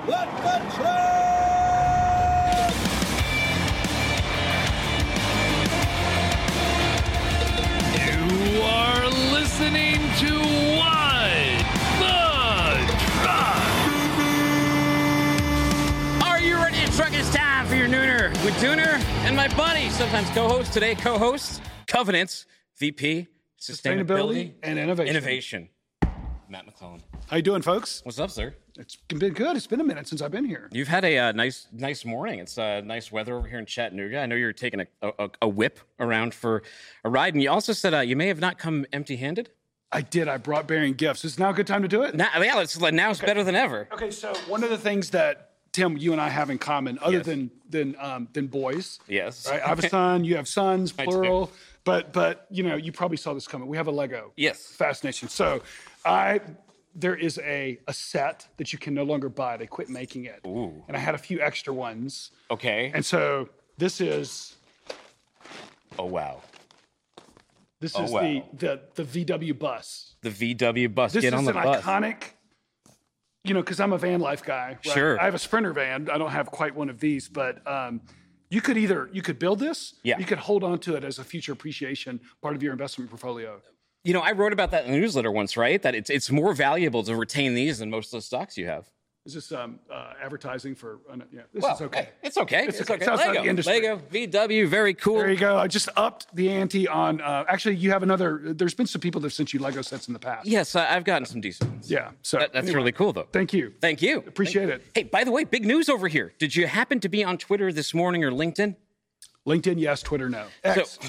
You are listening to What the Truck. Are you ready to truck? It's time for your nooner with Dooner and my buddy, sometimes co-host, today co-host, Covenant's VP, Sustainability and Innovation. Innovation, Matt McClellan. How you doing, folks? What's up, sir? It's been good. It's been a minute since I've been here. You've had a nice morning. It's nice weather over here in Chattanooga. I know you're taking a whip around for a ride, and you also said you may have not come empty-handed. I did. I brought bearing gifts. Is now a good time to do it? Now it's better than ever. Okay, so one of the things that Tim, you and I have in common, other than boys. Yes. Right? I have a son. You have sons, I plural. But you probably saw this coming. We have a Lego. Yes. Fascination. So there is a set that you can no longer buy. They quit making it. Ooh. And I had a few extra ones. Okay. And so this is. Oh wow. This is the VW bus. The VW bus. This Get on is the an bus. iconic, because I'm a van life guy. Right? Sure. I have a Sprinter van. I don't have quite one of these, but you could build this. Yeah. You could hold on to it as a future appreciation part of your investment portfolio. I wrote about that in the newsletter once, right? That it's more valuable to retain these than most of the stocks you have. Is this advertising for? This Well, is okay. hey, it's okay. It's okay. Sounds like the industry. Lego, VW, very cool. There you go. I just upped the ante on. Actually, you have another. There's been some people that have sent you Lego sets in the past. Yes, I've gotten some decent ones. Yeah. So That's anyway, really cool, though. Thank you. Thank you. Appreciate it. Hey, by the way, big news over here. Did you happen to be on Twitter this morning or LinkedIn? LinkedIn, yes. Twitter, no. X.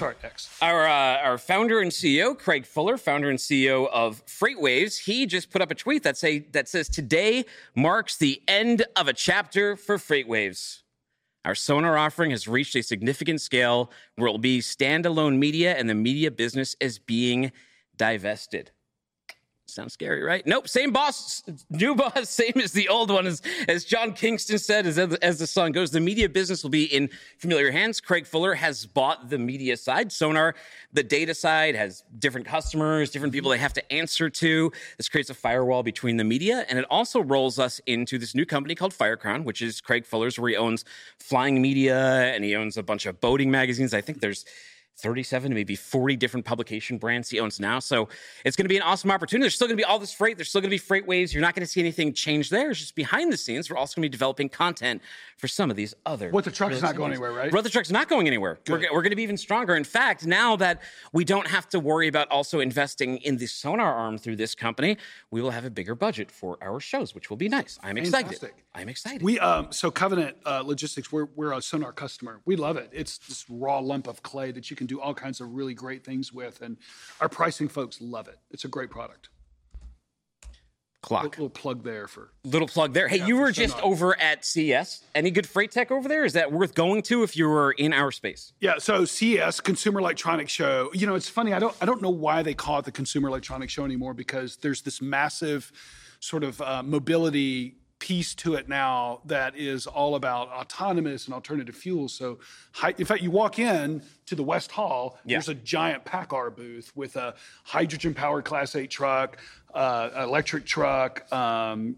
Our founder and CEO, Craig Fuller, founder and CEO of FreightWaves, he just put up a tweet that says, "Today marks the end of a chapter for FreightWaves. Our sonar offering has reached a significant scale where it will be standalone media and the media business is being divested." Sounds scary, right? Nope. Same boss, new boss, same as the old one. As John Kingston said, as the song goes, the media business will be in familiar hands. Craig Fuller has bought the media side. Sonar, the data side, has different customers, different people they have to answer to. This creates a firewall between the media, and it also rolls us into this new company called Firecrown, which is Craig Fuller's, where he owns Flying Media, and he owns a bunch of boating magazines. I think there's 37, maybe 40 different publication brands he owns now. So it's going to be an awesome opportunity. There's still going to be all this freight. There's still going to be FreightWaves. You're not going to see anything change there. It's just behind the scenes. We're also going to be developing content for some of these other. What the truck is not going anywhere, right? What the truck's not going anywhere. We're going to be even stronger. In fact, now that we don't have to worry about also investing in the sonar arm through this company, we will have a bigger budget for our shows, which will be nice. I'm excited. I'm excited. We so Covenant Logistics, we're a sonar customer. We love it. It's this raw lump of clay that you can do all kinds of really great things with, and our pricing folks love it. It's a great product. Clock. Little plug there for. Little plug there. Hey, you were just over at CES. Any good freight tech over there? Is that worth going to if you were in our space? Yeah. So CES, Consumer Electronics Show. It's funny. I don't know why they call it the Consumer Electronics Show anymore, because there's this massive sort of mobility piece to it now that is all about autonomous and alternative fuels. So, in fact, you walk in to the West Hall, there's a giant PACCAR booth with a hydrogen-powered Class 8 truck, electric truck, and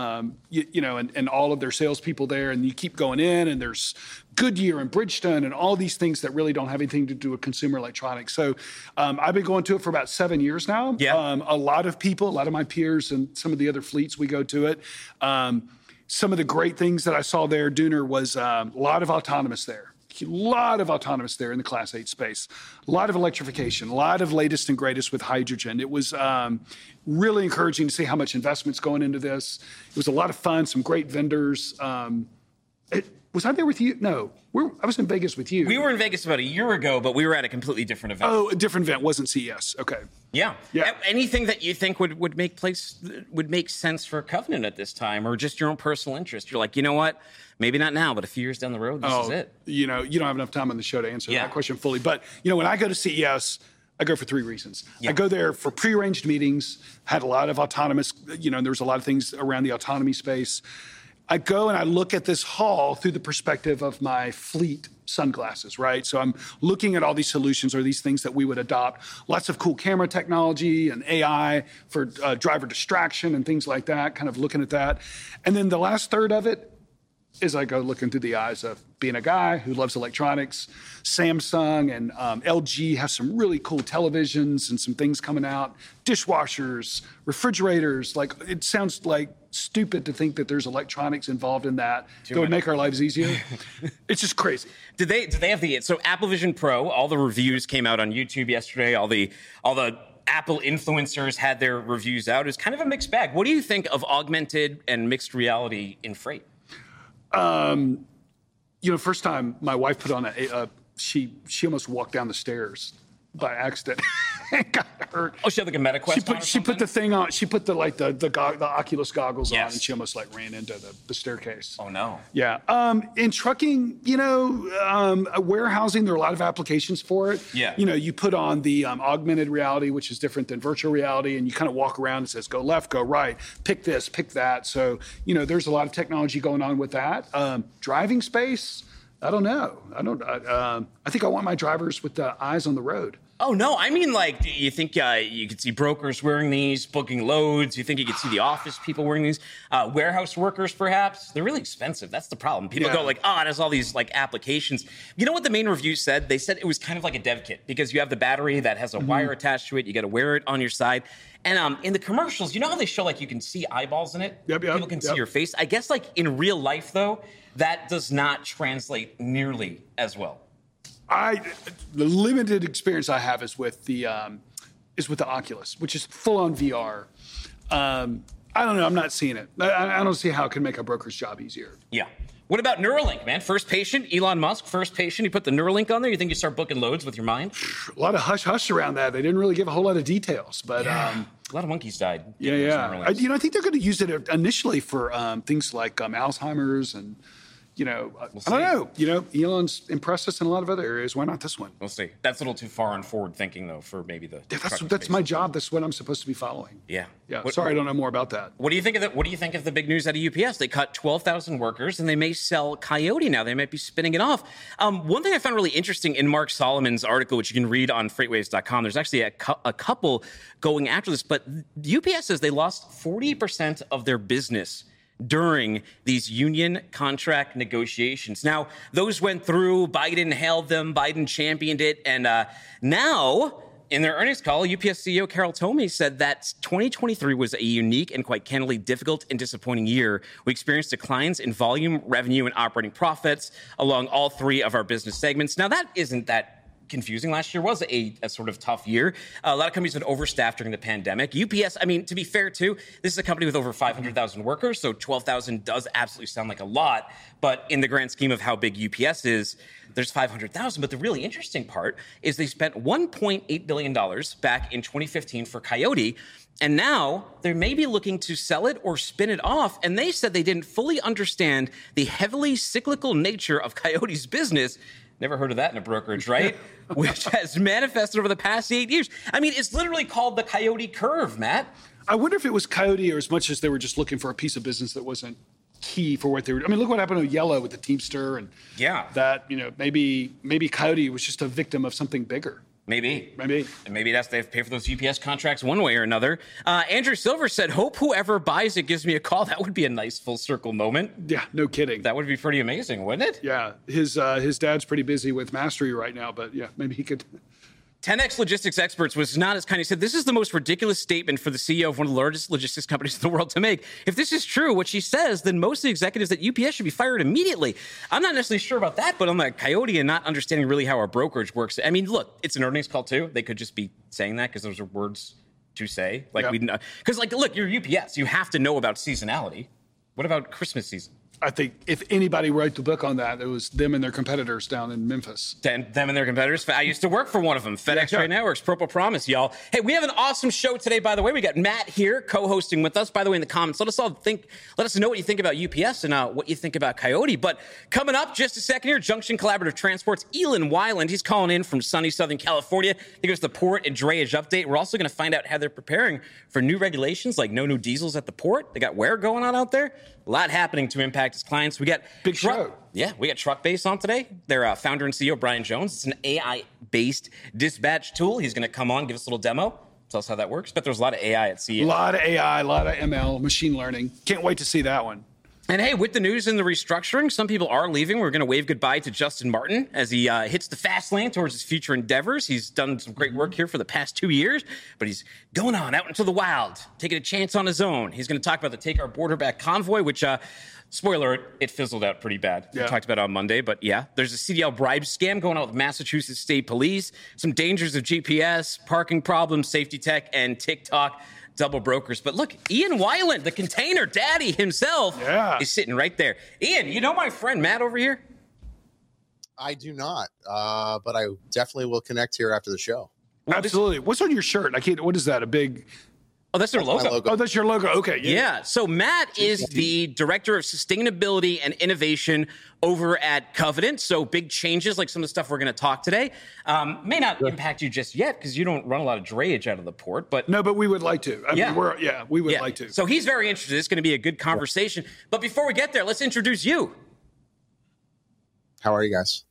all of their salespeople there. And you keep going in, and there's Goodyear and Bridgestone and all these things that really don't have anything to do with consumer electronics. So I've been going to it for about 7 years now. Yeah. A lot of my peers and some of the other fleets, we go to it. Some of the great things that I saw there, Dooner, was a lot of autonomous there. A lot of autonomous there in the Class 8 space. A lot of electrification, a lot of latest and greatest with hydrogen. It was really encouraging to see how much investment's going into this. It was a lot of fun, some great vendors. Was I there with you? No. I was in Vegas with you. We were in Vegas about a year ago, but we were at a completely different event. Oh, a different event. Wasn't CES. Okay. Yeah. Anything that you think would make sense for Covenant at this time, or just your own personal interest? You're like, you know what? Maybe not now, but a few years down the road, this is it. You don't have enough time on the show to answer that question fully. But, when I go to CES, I go for 3 reasons. I go there for prearranged meetings, had a lot of autonomous, there was a lot of things around the autonomy space. I go and I look at this hall through the perspective of my fleet sunglasses, right? So I'm looking at all these solutions or these things that we would adopt. Lots of cool camera technology and AI for driver distraction and things like that, kind of looking at that. And then the last third of it is I go looking through the eyes of being a guy who loves electronics. Samsung and LG have some really cool televisions and some things coming out. Dishwashers, refrigerators. Like, it sounds like stupid to think that there's electronics involved in that that would make our lives easier. It's just crazy. Did they have so Apple Vision Pro? All the reviews came out on YouTube yesterday. All the Apple influencers had their reviews out. It was kind of a mixed bag. What do you think of augmented and mixed reality in freight? First time my wife put on she almost walked down the stairs by accident and got hurt. Oh, she had like a MetaQuest. She put the thing on. She put the Oculus goggles on, and she almost like ran into the staircase. Oh no. Yeah. In trucking, warehousing, there are a lot of applications for it. Yeah. You put on the augmented reality, which is different than virtual reality, and you kind of walk around and says, go left, go right, pick this, pick that. So, there's a lot of technology going on with that. Driving space, I don't know. I think I want my drivers with the eyes on the road. Oh, no. I mean, like, you think you could see brokers wearing these, booking loads? You think you could see the office people wearing these? Warehouse workers, perhaps? They're really expensive. That's the problem. People go like, it has all these, like, applications. You know what the main review said? They said it was kind of like a dev kit because you have the battery that has a wire attached to it. You got to wear it on your side. And in the commercials, you know how they show, like, you can see eyeballs in it? Yep. People can see your face. I guess, like, in real life, though, that does not translate nearly as well. The limited experience I have is with the Oculus, which is full on VR. I don't know. I'm not seeing it. I don't see how it can make a broker's job easier. Yeah. What about Neuralink, man? First patient, Elon Musk, first patient. You put the Neuralink on there. You think you start booking loads with your mind? A lot of hush around that. They didn't really give a whole lot of details, but a lot of monkeys died. Yeah. I think they're going to use it initially for things like Alzheimer's and. I don't know. Elon's impressed us in a lot of other areas. Why not this one? We'll see. That's a little too far on forward thinking, though, for maybe the. Yeah, that's my job. That's what I'm supposed to be following. Yeah. Sorry, I don't know more about that. What do you think of that? What do you think of the big news out of UPS? They cut 12,000 workers, and they may sell Coyote now. They might be spinning it off. One thing I found really interesting in Mark Solomon's article, which you can read on FreightWaves.com, there's actually a couple going after this, but UPS says they lost 40% of their business during these union contract negotiations. Now, those went through, Biden hailed them, Biden championed it, and now, in their earnings call, UPS CEO Carol Tomé said that 2023 was a unique and quite candidly difficult and disappointing year. We experienced declines in volume, revenue, and operating profits along all three of our business segments. Now, that isn't that confusing. Last year was a sort of tough year. A lot of companies had overstaffed during the pandemic. UPS, I mean, to be fair, too, this is a company with over 500,000 workers, so 12,000 does absolutely sound like a lot. But in the grand scheme of how big UPS is, there's 500,000. But the really interesting part is they spent $1.8 billion back in 2015 for Coyote, and now they may be looking to sell it or spin it off. And they said they didn't fully understand the heavily cyclical nature of Coyote's business. Never heard of that in a brokerage, right? Which has manifested over the past 8 years. I mean, it's literally called the Coyote Curve, Matt. I wonder if it was Coyote or as much as they were just looking for a piece of business that wasn't key for what they were. I mean, look what happened to Yellow with the Teamster and that, maybe Coyote was just a victim of something bigger. Maybe. And maybe that's they have to pay for those UPS contracts one way or another. Andrew Silver said, hope whoever buys it gives me a call. That would be a nice full circle moment. Yeah, no kidding. That would be pretty amazing, wouldn't it? Yeah. His dad's pretty busy with Mastery right now, but yeah, maybe he could. 10X Logistics Experts was not as kind. He said, this is the most ridiculous statement for the CEO of one of the largest logistics companies in the world to make. If this is true, what she says, then most of the executives at UPS should be fired immediately. I'm not necessarily sure about that, but on the Coyote and not understanding really how our brokerage works. I mean, look, it's an earnings call too. They could just be saying that because those are words to say. Because look, you're UPS. You have to know about seasonality. What about Christmas season? I think if anybody wrote the book on that, it was them and their competitors down in Memphis. Them and their competitors. I used to work for one of them, FedEx Trade Networks, Purple Promise, y'all. Hey, we have an awesome show today, by the way. We got Matt here co-hosting with us. By the way, in the comments, let us know what you think about UPS and what you think about Coyote. But coming up just a second here, Junction Collaborative Transport's Elon Weiland. He's calling in from sunny Southern California. He gives the port and drayage update. We're also going to find out how they're preparing for new regulations like no new diesels at the port. They got Ware going on out there. a lot happening to impact his clients. We got Big show. Yeah, we got Truckbase on today. Their founder and CEO, Brian Jones. It's an AI-based dispatch tool. He's going to come on, give us a little demo, tell us how that works. But there's a lot of AI at CES. A lot of AI, a lot of ML, machine learning. Can't wait to see that one. And hey, with the news and the restructuring, some people are leaving. We're going to wave goodbye to Justin Martin as he hits the fast lane towards his future endeavors. He's done some great work here for the past 2 years, but he's going on out into the wild, taking a chance on his own. He's going to talk about the Take Our Border Back convoy, which, spoiler, it fizzled out pretty bad. Yeah. We talked about it on Monday, but yeah, there's a CDL bribe scam going on with Massachusetts State Police, some dangers of GPS, parking problems, safety tech, and TikTok double brokers. But look, Ian Weiland, the container daddy himself, is sitting right there. Ian, you know my friend Matt over here? I do not, but I definitely will connect here after the show. Absolutely. What's on your shirt? What is that? A big... Oh, that's their logo. Oh, that's your logo. Okay. Yeah. So Matt is the director of sustainability and innovation over at Covenant. So big changes, like some of the stuff we're going to talk today, may not impact you just yet because you don't run a lot of drayage out of the port. But no, but we would like to. I mean, we would like to. So he's very interested. It's going to be a good conversation. But before we get there, let's introduce you. How are you guys?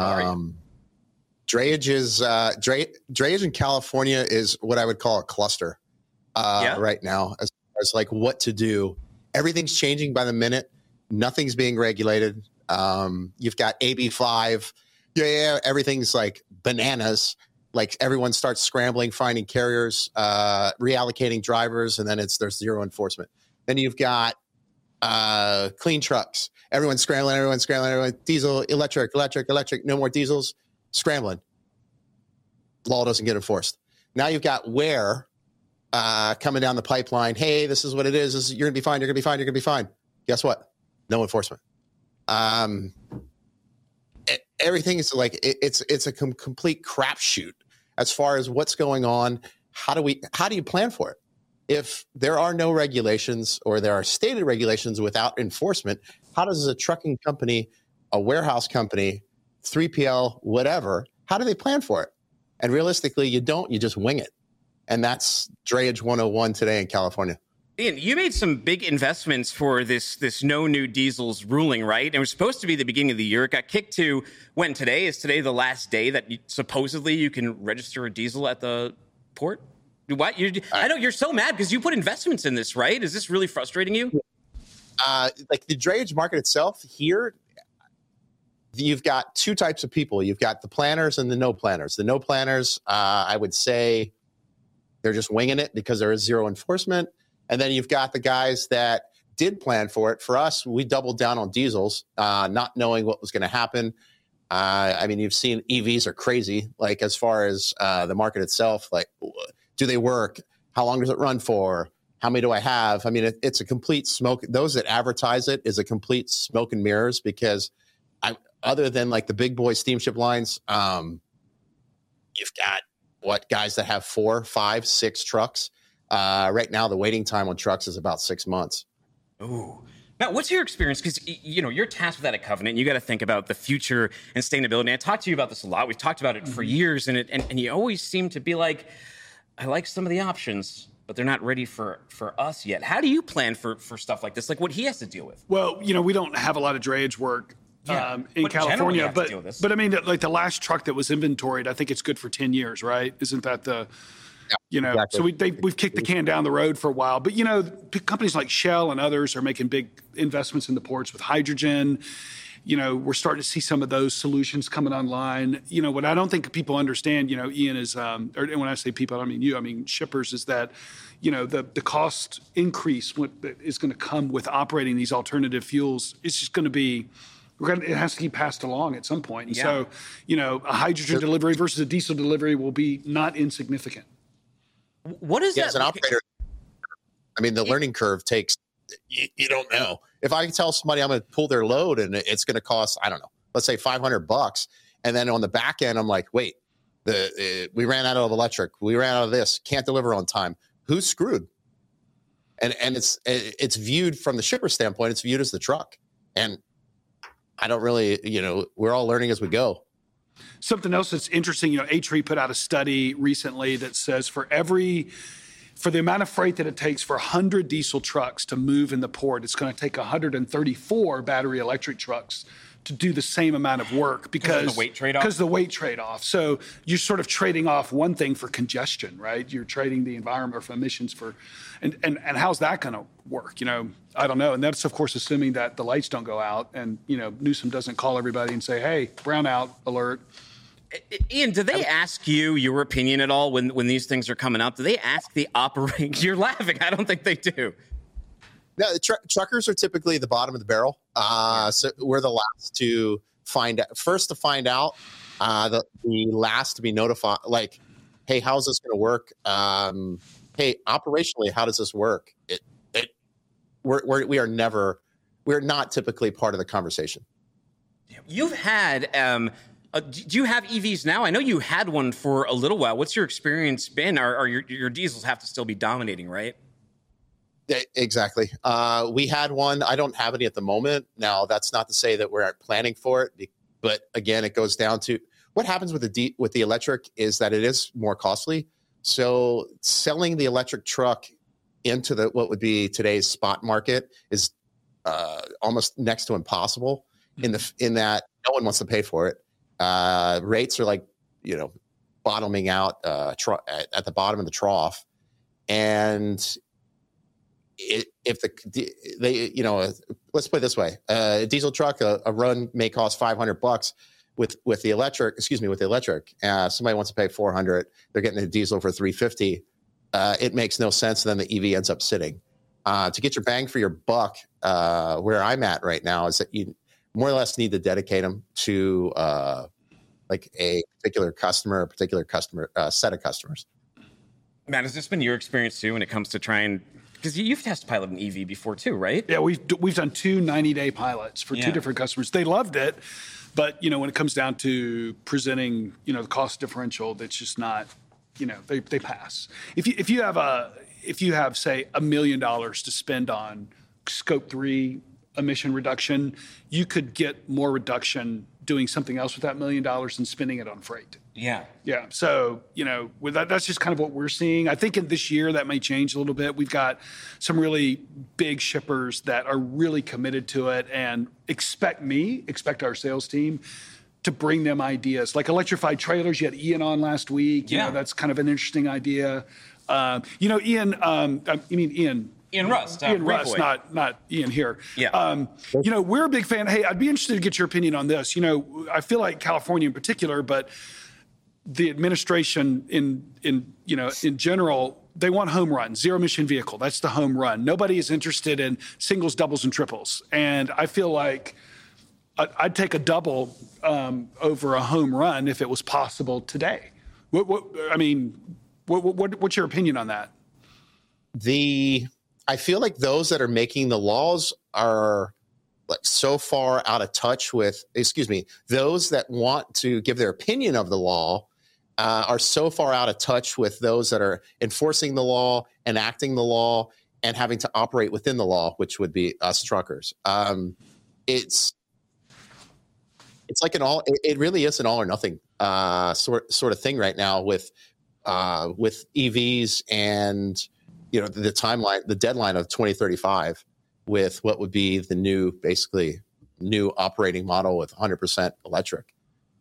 Drayage is drayage in California is what I would call a cluster. Right now, as far as like what to do. Everything's changing by the minute. Nothing's being regulated. You've got AB5. Everything's like bananas. Like everyone starts scrambling, finding carriers, reallocating drivers, and then there's zero enforcement. Then you've got clean trucks. Everyone's scrambling, everyone diesel, electric, no more diesels, scrambling. Law doesn't get enforced. Now you've got coming down the pipeline. Hey, this is what it is. You're going to be fine. Guess what? No enforcement. Everything is like, it's a complete crapshoot as far as what's going on. How do you plan for it? If there are no regulations or there are stated regulations without enforcement, how does a trucking company, a warehouse company, 3PL, whatever, how do they plan for it? And realistically, you just wing it. And that's Drayage 101 today in California. Ian, you made some big investments for this no new diesels ruling, right? And it was supposed to be the beginning of the year. It got kicked to when today? Is today the last day that supposedly you can register a diesel at the port? What? I know you're so mad because you put investments in this, right? Is this really frustrating you? Like the drayage market itself here, you've got two types of people. You've got the planners and the no planners. The no planners, I would say, they're just winging it because there is zero enforcement. And then you've got the guys that did plan for it. For us, we doubled down on diesels, not knowing what was going to happen. I mean, you've seen EVs are crazy, like as far as the market itself, like do they work? How long does it run for? How many do I have? I mean, it's a complete smoke. Those that advertise it is a complete smoke and mirrors because other than like the big boy steamship lines, you've got guys that have 4, 5, 6 trucks. Right now, the waiting time on trucks is about 6 months. Ooh. Now, what's your experience? Because, you're tasked with that at Covenant. You got to think about the future and sustainability. I talked to you about this a lot. We've talked about it for years, and you always seem to be like, I like some of the options, but they're not ready for us yet. How do you plan for stuff like this, like what he has to deal with? Well, we don't have a lot of drayage work in California, but I mean, like the last truck that was inventoried, I think it's good for 10 years, right? Isn't that exactly. So we've kicked the can down the road for a while, but companies like Shell and others are making big investments in the ports with hydrogen. We're starting to see some of those solutions coming online. What I don't think people understand, Ian, is, or when I say people, I don't mean you, I mean shippers, is that, the cost increase is going to come with operating these alternative fuels. It's just going to be, it has to be passed along at some point. And so, a hydrogen delivery versus a diesel delivery will be not insignificant. What is that? As an operator, I mean, the learning curve takes, you don't know. If I can tell somebody I'm going to pull their load and it's going to cost, I don't know, let's say $500. And then on the back end, I'm like, wait, we ran out of electric. We ran out of this. Can't deliver on time. Who's screwed? And it's viewed from the shipper standpoint. It's viewed as the truck. And I don't really, we're all learning as we go. Something else that's interesting, A-Tree put out a study recently that says for every for the amount of freight that it takes for 100 diesel trucks to move in the port, it's going to take 134 battery electric trucks to do the same amount of work because the weight trade-off. Because the weight trade-off. So you're sort of trading off one thing for congestion, right? You're trading the environment for emissions for, and how's that going to work? You know, I don't know. And that's of course assuming that the lights don't go out, and you know Newsom doesn't call everybody and say, "Hey, brownout alert." Ian, do they ask you your opinion at all when these things are coming up? Do they ask the operating? You're laughing. I don't think they do. No, truckers are typically the bottom of the barrel. So we're the last to find out. First to find out, the last to be notified. Like, hey, how's this going to work? Hey, operationally, how does this work? We're not typically part of the conversation. You've had. Do you have EVs now? I know you had one for a little while. What's your experience been? Or your diesels have to still be dominating, right? Exactly. We had one. I don't have any at the moment. Now, that's not to say that we're planning for it, but again, it goes down to what happens with the electric is that it is more costly. So selling the electric truck into what would be today's spot market is almost next to impossible. In that no one wants to pay for it. Rates are like bottoming out at the bottom of the trough, and let's put it this way: a diesel truck, a run may cost $500 with the electric. With the electric, somebody wants to pay $400. They're getting a diesel for $350. It makes no sense. And then the EV ends up sitting. To get your bang for your buck, where I'm at right now is that you more or less need to dedicate them to like a particular customer set of customers. Matt, has this been your experience too when it comes to trying? Because you've test piloted an EV before too, right? Yeah, we've done 2 90-day pilots for 2 different customers. They loved it, but when it comes down to presenting, the cost differential, that's just not, they pass. If you have say $1 million to spend on Scope 3 emission reduction, you could get more reduction doing something else with that $1 million and spending it on freight. Yeah. Yeah. So, with that's just kind of what we're seeing. I think in this year that may change a little bit. We've got some really big shippers that are really committed to it and expect our sales team to bring them ideas like electrified trailers. You had Ian on last week. That's kind of an interesting idea. Ian Rust. Ian Rust, not Ian here. Yeah. We're a big fan. Hey, I'd be interested to get your opinion on this. I feel like California in particular, but the administration in general, they want home runs, zero emission vehicle. That's the home run. Nobody is interested in singles, doubles, and triples. And I feel like I'd take a double over a home run if it was possible today. What's your opinion on that? I feel like those that are making the laws are like so far out of touch with, those that want to give their opinion of the law are so far out of touch with those that are enforcing the law, enacting the law, and having to operate within the law, which would be us truckers. It's like it really is an all or nothing sort of thing right now with EVs and the timeline, the deadline of 2035 with what would be the new operating model with 100% electric.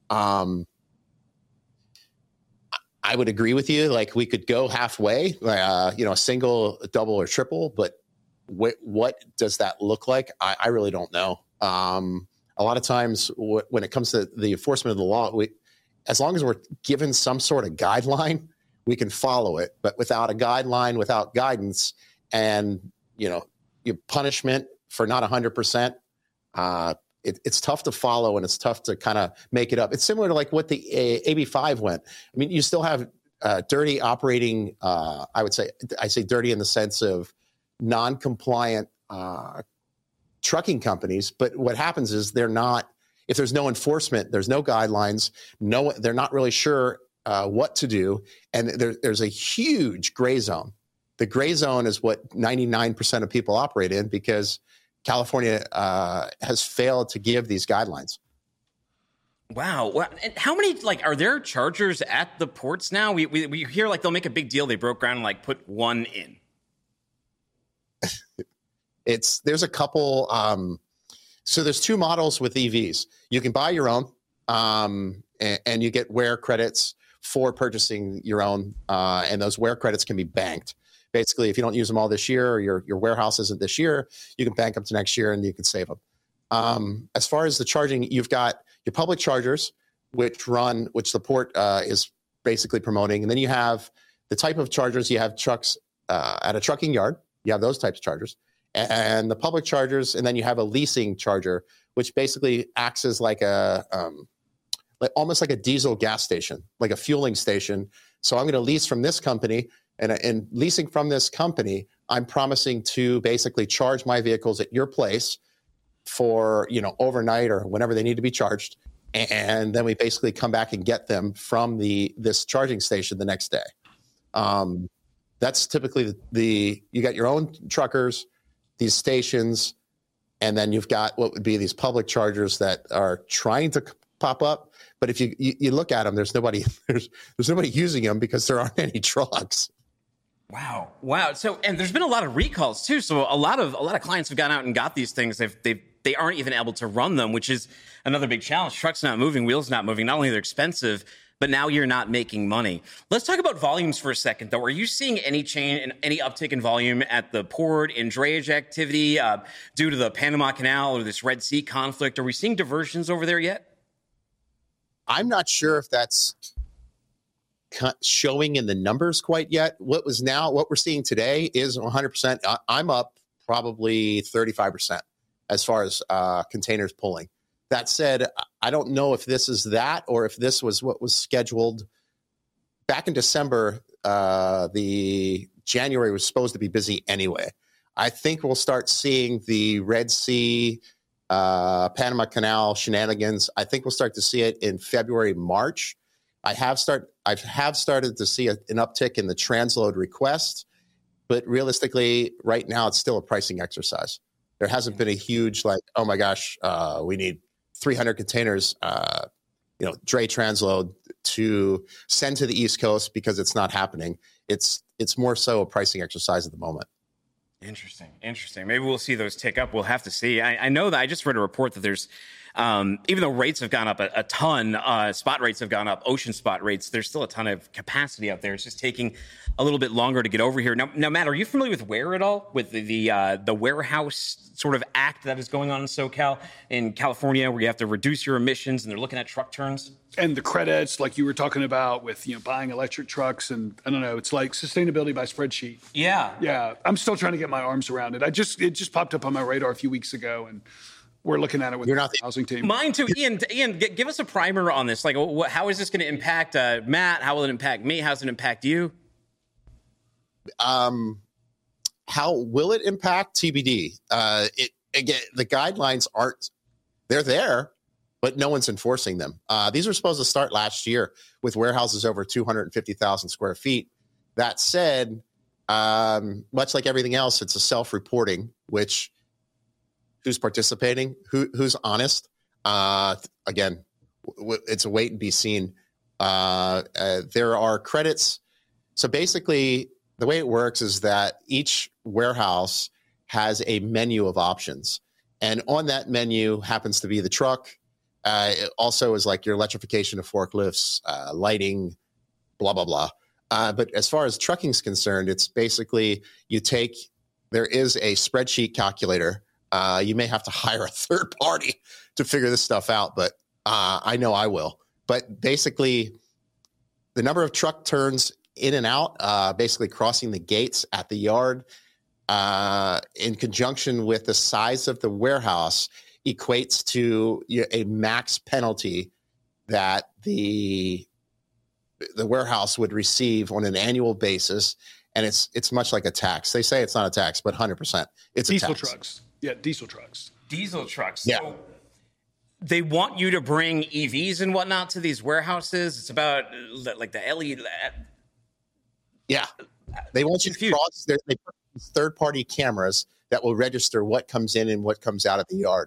I would agree with you. Like we could go halfway, a single, a double, or triple, but what does that look like? I really don't know. A lot of times when it comes to the enforcement of the law, as long as we're given some sort of guideline, we can follow it. But without a guideline, without guidance, and your punishment for not 100%, it's tough to follow, and it's tough to kind of make it up. It's similar to like what the AB5 went. I mean, you still have dirty operating. I say dirty in the sense of non-compliant trucking companies. But what happens is they're not. If there's no enforcement, there's no guidelines. They're not really sure what to do, and there's a huge gray zone. The gray zone is what 99% of people operate in because California has failed to give these guidelines. Wow. And how many, like, are there chargers at the ports now? We hear like they'll make a big deal. They broke ground and like put one in. There's a couple. So there's two models with EVs. You can buy your own, and you get WARE credits for purchasing your own, and those WARE credits can be banked. Basically, if you don't use them all this year, or your warehouse isn't this year, you can bank them to next year and you can save them. As far as the charging, you've got your public chargers, which the port is basically promoting. And then you have the type of chargers. You have trucks at a trucking yard. You have those types of chargers. And the public chargers, and then you have a leasing charger, which basically acts as like almost like a diesel gas station, like a fueling station. So I'm going to lease from this company, and leasing from this company, I'm promising to basically charge my vehicles at your place for, overnight or whenever they need to be charged. And then we basically come back and get them from this charging station the next day. That's typically you got your own truckers, these stations, and then you've got what would be these public chargers that are trying to pop up. But if you look at them, there's nobody using them because there aren't any trucks. Wow. So, and there's been a lot of recalls too. So a lot of clients have gone out and got these things. They aren't even able to run them, which is another big challenge. Trucks not moving, wheels not moving. Not only are they expensive, but now you're not making money. Let's talk about volumes for a second, though. Are you seeing any change and any uptick in volume at the port in drayage activity due to the Panama Canal or this Red Sea conflict? Are we seeing diversions over there yet? I'm not sure if that's showing in the numbers quite yet. What we're seeing today is 100%. I'm up probably 35% as far as containers pulling. That said, I don't know if this is that or if this was what was scheduled back in December. The January was supposed to be busy anyway. I think we'll start seeing the Red Sea, Panama Canal shenanigans. I think we'll start to see it in February, March. I have started to see an uptick in the transload request, but realistically, right now it's still a pricing exercise. There hasn't been a huge oh my gosh, we need 300 containers, dray transload to send to the East Coast because it's not happening. It's more so a pricing exercise at the moment. Interesting. Maybe we'll see those tick up. We'll have to see. I know that I just read a report that there's, even though rates have gone up a ton, spot rates have gone up, ocean spot rates, there's still a ton of capacity out there. It's just taking a little bit longer to get over here. Now, Matt, are you familiar with WARE at all? With the warehouse sort of act that is going on in SoCal, in California, where you have to reduce your emissions and they're looking at truck turns? And the credits, like you were talking about with, buying electric trucks, and I don't know, it's like sustainability by spreadsheet. Yeah. I'm still trying to get my arms around it. It just popped up on my radar a few weeks ago, and we're looking at it with the housing team. Mine too. Ian, give us a primer on this. Like, how is this going to impact Matt? How will it impact me? How does it impact you? How will it impact TBD? Again, the guidelines they're there, but no one's enforcing them. These were supposed to start last year with warehouses over 250,000 square feet. That said, much like everything else, it's a self-reporting, which who's participating, who's honest. Again, it's a wait and be seen. There are credits. So basically, the way it works is that each warehouse has a menu of options. And on that menu happens to be the truck. It also is like your electrification of forklifts, lighting, blah, blah, blah. But as far as trucking is concerned, it's basically there is a spreadsheet calculator. You may have to hire a third party to figure this stuff out, but I know I will. But basically, the number of truck turns in and out, basically crossing the gates at the yard, in conjunction with the size of the warehouse, equates to a max penalty that the warehouse would receive on an annual basis. And it's much like a tax. They say it's not a tax, but 100%. It's a tax. Diesel trucks. Yeah, diesel trucks. Diesel trucks. Yeah. So they want you to bring EVs and whatnot to these warehouses. It's about like the LED. Yeah. They want you to cross. They put third-party cameras that will register what comes in and what comes out of the yard.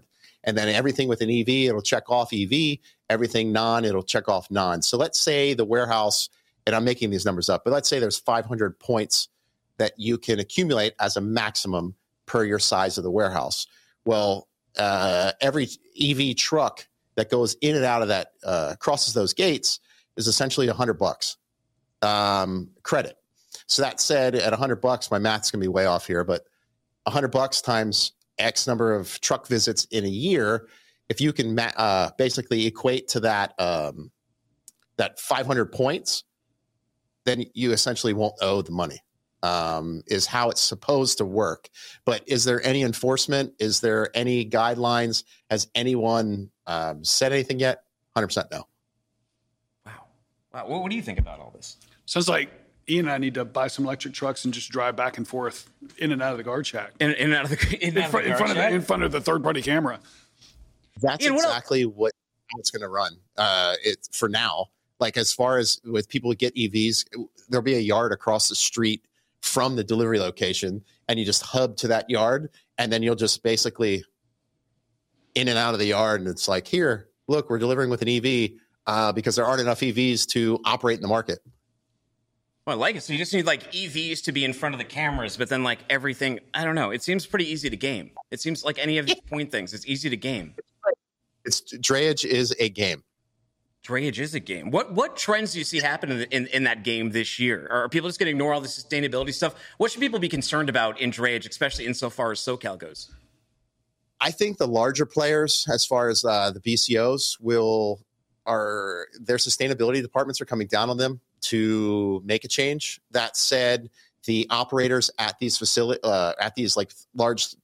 And then everything with an EV, it'll check off EV. Everything non, it'll check off non. So let's say the warehouse, and I'm making these numbers up, but let's say there's 500 points that you can accumulate as a maximum per your size of the warehouse. Well, every EV truck that goes in and out of that, crosses those gates, is essentially $100 credit. So that said, at $100, my math's gonna be way off here, but $100 times X number of truck visits in a year, if you can basically equate to that that 500 points, then you essentially won't owe the money. Is how it's supposed to work. But is there any enforcement? Is there any guidelines? Has anyone said anything yet? 100% no. Wow. What do you think about all this? Sounds like Ian and I need to buy some electric trucks and just drive back and forth in and out of the guard shack. In and out of the In front of the third-party camera. That's Ian, exactly how it's going to run. It's for now. Like as far as with people who get EVs, there'll be a yard across the street from the delivery location, and you just hub to that yard, and then you'll just basically in and out of the yard, and it's like, here, look, we're delivering with an EV because there aren't enough EVs to operate in the market. Well, I like it. So you just need like EVs to be in front of the cameras, but then like everything, I don't know. It seems pretty easy to game. It seems like any of these point things, it's easy to game. Drayage is a game. Drayage is a game. What trends do you see happen in that game this year? Are people just going to ignore all the sustainability stuff? What should people be concerned about in drayage, especially insofar as SoCal goes? I think the larger players, as far as the BCOs, their sustainability departments are coming down on them to make a change. That said, the operators at these like large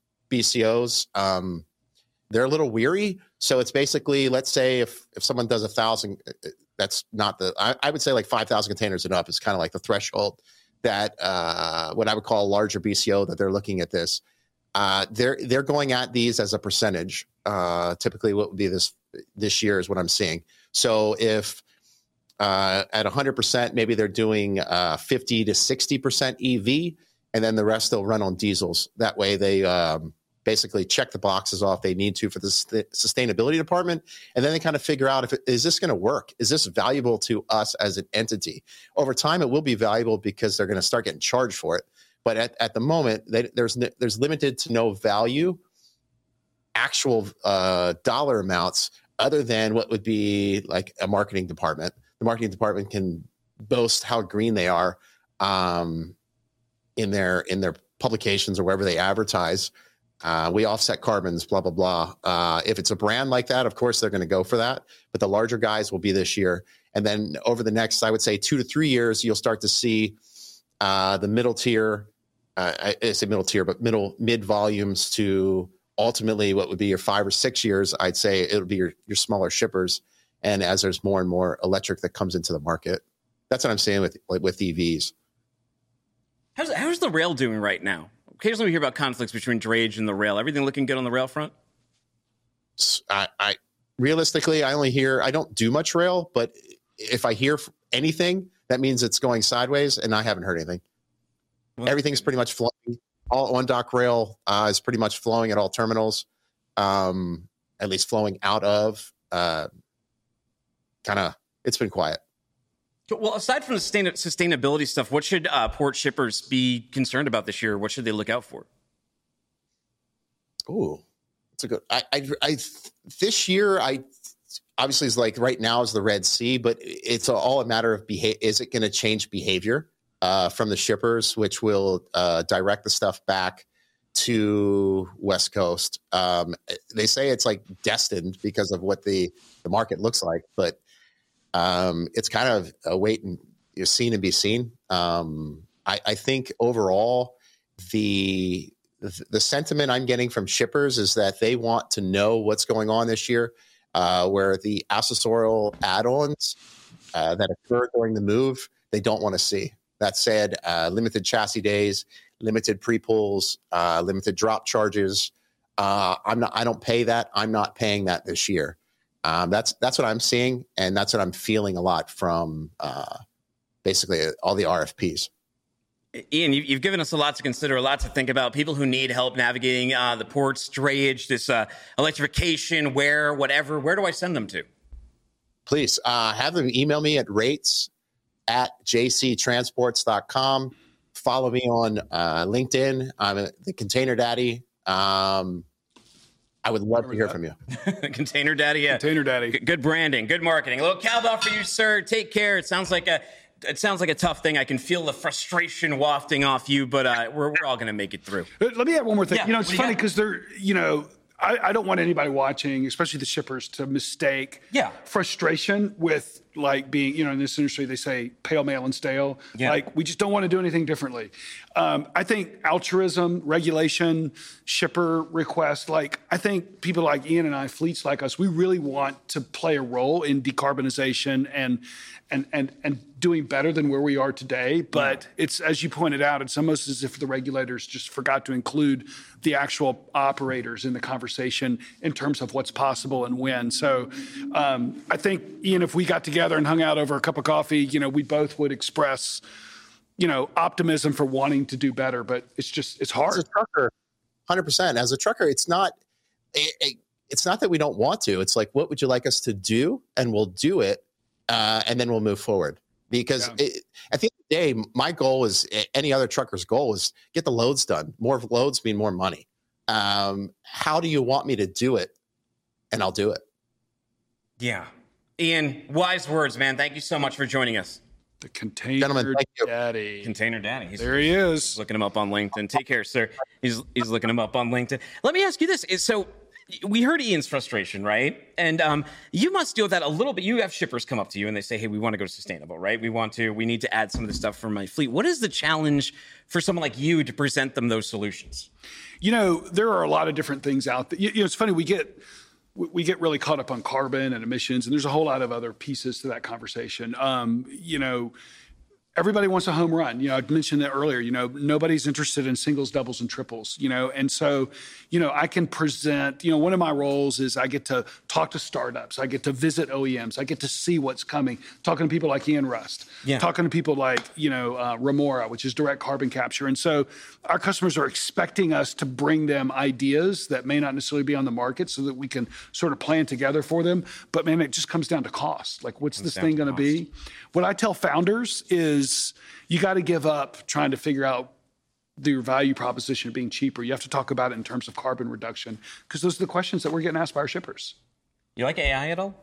BCOs, they're a little weary. So it's basically, let's say if someone does 1,000, that's not I would say like 5,000 containers and up is kind of like the threshold that what I would call a larger BCO that they're looking at this. They're going at these as a percentage. Typically what would be this year is what I'm seeing. So if at 100%, maybe they're doing 50 to 60% EV, and then the rest they'll run on diesels. That way they basically check the boxes off they need to for the sustainability department. And then they kind of figure out is this going to work? Is this valuable to us as an entity? Over time, it will be valuable because they're going to start getting charged for it. But at the moment, there's limited to no value, actual dollar amounts, other than what would be like a marketing department. The marketing department can boast how green they are in their publications or wherever they advertise. We offset carbons, blah, blah, blah. If it's a brand like that, of course, they're going to go for that. But the larger guys will be this year. And then over the next, I would say 2 to 3 years, you'll start to see the middle tier, I say middle tier, but mid volumes to ultimately what would be your 5 or 6 years. I'd say it'll be your smaller shippers. And as there's more and more electric that comes into the market, that's what I'm saying with EVs. How's the rail doing right now? Occasionally we hear about conflicts between drayage and the rail. Everything looking good on the rail front? I realistically, I don't do much rail, but if I hear anything, that means it's going sideways, and I haven't heard anything. Well, everything's pretty much flowing. All on-dock rail is pretty much flowing at all terminals, at least flowing out of. It's been quiet. Well, aside from the sustainability stuff, what should port shippers be concerned about this year? What should they look out for? Ooh, that's a good. This year, obviously is like right now is the Red Sea, but it's all a matter of is it going to change behavior from the shippers, which will direct the stuff back to West Coast. They say it's like destined because of what the market looks like, but it's kind of a wait and seen and be seen. I think overall the sentiment I'm getting from shippers is that they want to know what's going on this year, where the accessorial add-ons that occurred during the move, they don't want to see. That said, limited chassis days, limited pre-pulls, limited drop charges. I don't pay that. I'm not paying that this year. That's what I'm seeing, and that's what I'm feeling a lot from basically all the RFPs. Ian, you've given us a lot to consider, a lot to think about. People who need help navigating the ports, drayage, this electrification, whatever. Where do I send them to? Please have them email me at rates@jctransports.com. Follow me on LinkedIn. I'm the Container Daddy. I would love to hear from you. Container Daddy, yeah. Container Daddy. Good branding, good marketing. A little cowbell for you, sir. Take care. It sounds like a tough thing. I can feel the frustration wafting off you, but we're all going to make it through. Let me add one more thing. Yeah, It's funny because they're, I don't want anybody watching, especially the shippers, to mistake frustration with like being, in this industry, they say pale, male, and stale. Yeah. Like, we just don't want to do anything differently. I think altruism, regulation, shipper requests, I think people like Ian and I, fleets like us, we really want to play a role in decarbonization and doing better than where we are today. But it's, as you pointed out, it's almost as if the regulators just forgot to include the actual operators in the conversation in terms of what's possible and when. So I think, Ian, if we got together and hung out over a cup of coffee, we both would express, optimism for wanting to do better, but it's hard. As a trucker, 100%. As a trucker, it's not that we don't want to. It's like, what would you like us to do? And we'll do it, and then we'll move forward. Because at the end of the day, my goal is, any other trucker's goal is get the loads done. More loads mean more money. How do you want me to do it? And I'll do it. Yeah. Ian, wise words, man. Thank you so much for joining us. The Container Gentlemen, thank you. Daddy. Container Daddy. There he is. He's looking him up on LinkedIn. Take care, sir. He's looking him up on LinkedIn. Let me ask you this. So we heard Ian's frustration, right? And you must deal with that a little bit. You have shippers come up to you and they say, hey, we want to go sustainable, right? We need to add some of this stuff for my fleet. What is the challenge for someone like you to present them those solutions? There are a lot of different things out there. It's funny, we get really caught up on carbon and emissions, and there's a whole lot of other pieces to that conversation. Everybody wants a home run. I mentioned that earlier. Nobody's interested in singles, doubles, and triples. And so, I can present. One of my roles is I get to talk to startups. I get to visit OEMs. I get to see what's coming. Talking to people like Ian Rust. Yeah. Talking to people like Remora, which is direct carbon capture. And so, our customers are expecting us to bring them ideas that may not necessarily be on the market, so that we can sort of plan together for them. But man, it just comes down to cost. Like, what's this thing going to be? What I tell founders is, you got to give up trying to figure out your value proposition of being cheaper. You have to talk about it in terms of carbon reduction, because those are the questions that we're getting asked by our shippers. You like AI at all?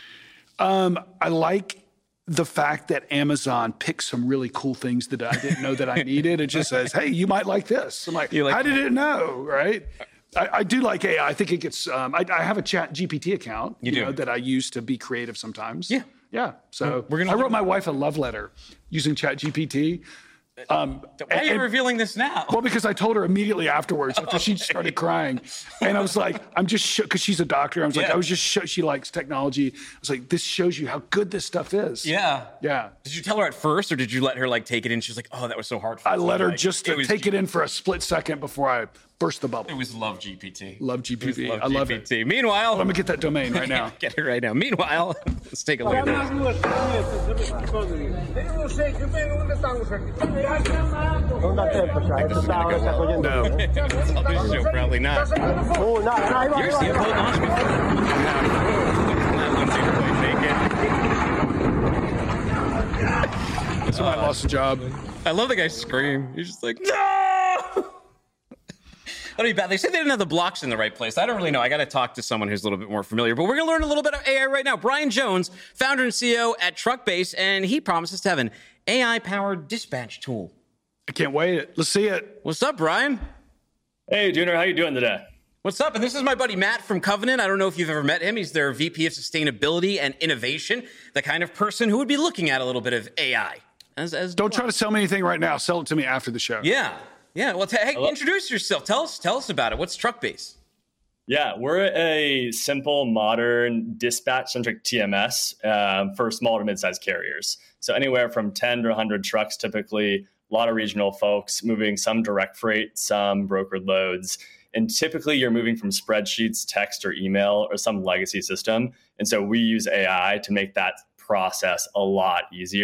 I like the fact that Amazon picks some really cool things that I didn't know that I needed. It just says, hey, you might like this. I'm like, how did it know, right? I do like AI. I think it gets, I have a Chat GPT account that I use to be creative sometimes. Yeah. Yeah. So I wrote my wife a love letter using Chat GPT. Why are you revealing this now? Well, because I told her immediately afterwards, after she started crying. And I was like, I'm just shook, because she's a doctor. I was like, I was just shook. She likes technology. I was like, this shows you how good this stuff is. Yeah. Yeah. Did you tell her at first, or did you let her take it in? She was like, oh, that was so hard for me. I let her just take it in for a split second before I burst the bubble. It was Love GPT. Love GPT. I love it. Meanwhile, I'm going to get that domain right now. Get it right now. Meanwhile, let's take a look at this. No. On this show, probably not. Your CFO launched me. Not That's when I lost a job. I love the guy's scream. He's just like, no! That'd be bad. They say they didn't have the blocks in the right place. I don't really know. I got to talk to someone who's a little bit more familiar. But we're going to learn a little bit of AI right now. Brian Jones, founder and CEO at Truckbase, and he promises to have an AI-powered dispatch tool. I can't wait. Let's see it. What's up, Brian? Hey, Junior. How you doing today? What's up? And this is my buddy Matt from Covenant. I don't know if you've ever met him. He's their VP of Sustainability and Innovation, the kind of person who would be looking at a little bit of AI. Don't try to sell me anything right now. Sell it to me after the show. Yeah. Well, hey, introduce yourself. Tell us about it. What's Truckbase? Yeah, we're a simple, modern, dispatch-centric TMS for small to mid-sized carriers. So anywhere from 10 to 100 trucks, typically, a lot of regional folks moving some direct freight, some brokered loads. And typically, you're moving from spreadsheets, text, or email, or some legacy system. And so we use AI to make that process a lot easier,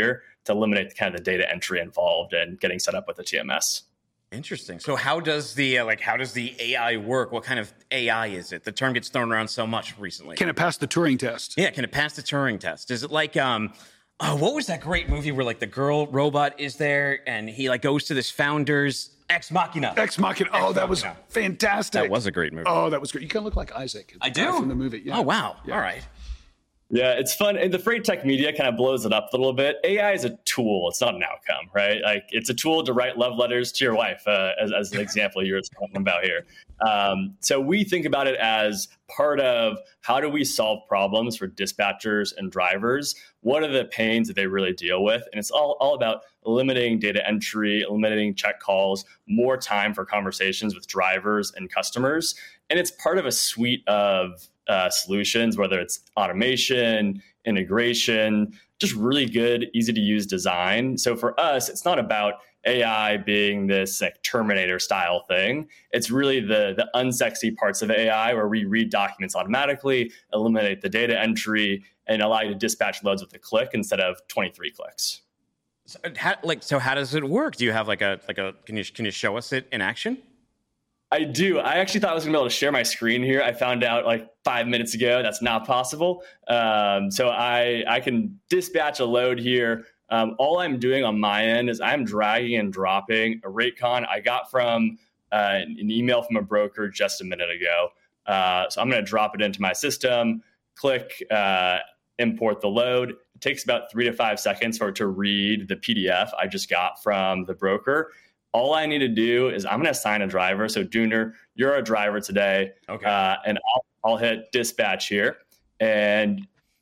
to eliminate kind of the data entry involved and getting set up with the TMS. Interesting. So how does the AI work? What kind of AI is it? The term gets thrown around so much recently. Can it pass the Turing test? Yeah, can it pass the Turing test? Is it like what was that great movie where like the girl robot is there and he like goes to this founder's Ex Machina? Ex Machina. Oh, that was fantastic. That was a great movie. Oh, that was great. You kind of look like Isaac. I do. From the movie. Yeah. Oh, wow. Yeah. All right. Yeah, it's fun. And the freight tech media kind of blows it up a little bit. AI is a tool. It's not an outcome, right? Like it's a tool to write love letters to your wife, as an example you're talking about here. So we think about it as part of how do we solve problems for dispatchers and drivers? What are the pains that they really deal with? And it's all about eliminating data entry, eliminating check calls, more time for conversations with drivers and customers. And it's part of a suite of solutions, whether it's automation, integration, just really good, easy to use design. So for us, it's not about AI being this like Terminator style thing. It's really the unsexy parts of AI where we read documents automatically, eliminate the data entry, and allow you to dispatch loads with a click instead of 23 clicks. So how does it work? Do you have can you show us it in action? I do. I actually thought I was going to be able to share my screen here. I found out like 5 minutes ago that's not possible. So I can dispatch a load here. All I'm doing on my end is I'm dragging and dropping a rate con I got from an email from a broker just a minute ago. So I'm going to drop it into my system, click import the load. It takes about 3 to 5 seconds for it to read the PDF I just got from the broker. All I need to do is I'm going to assign a driver. So Dooner, you're a driver today. Okay. And I'll hit dispatch here. And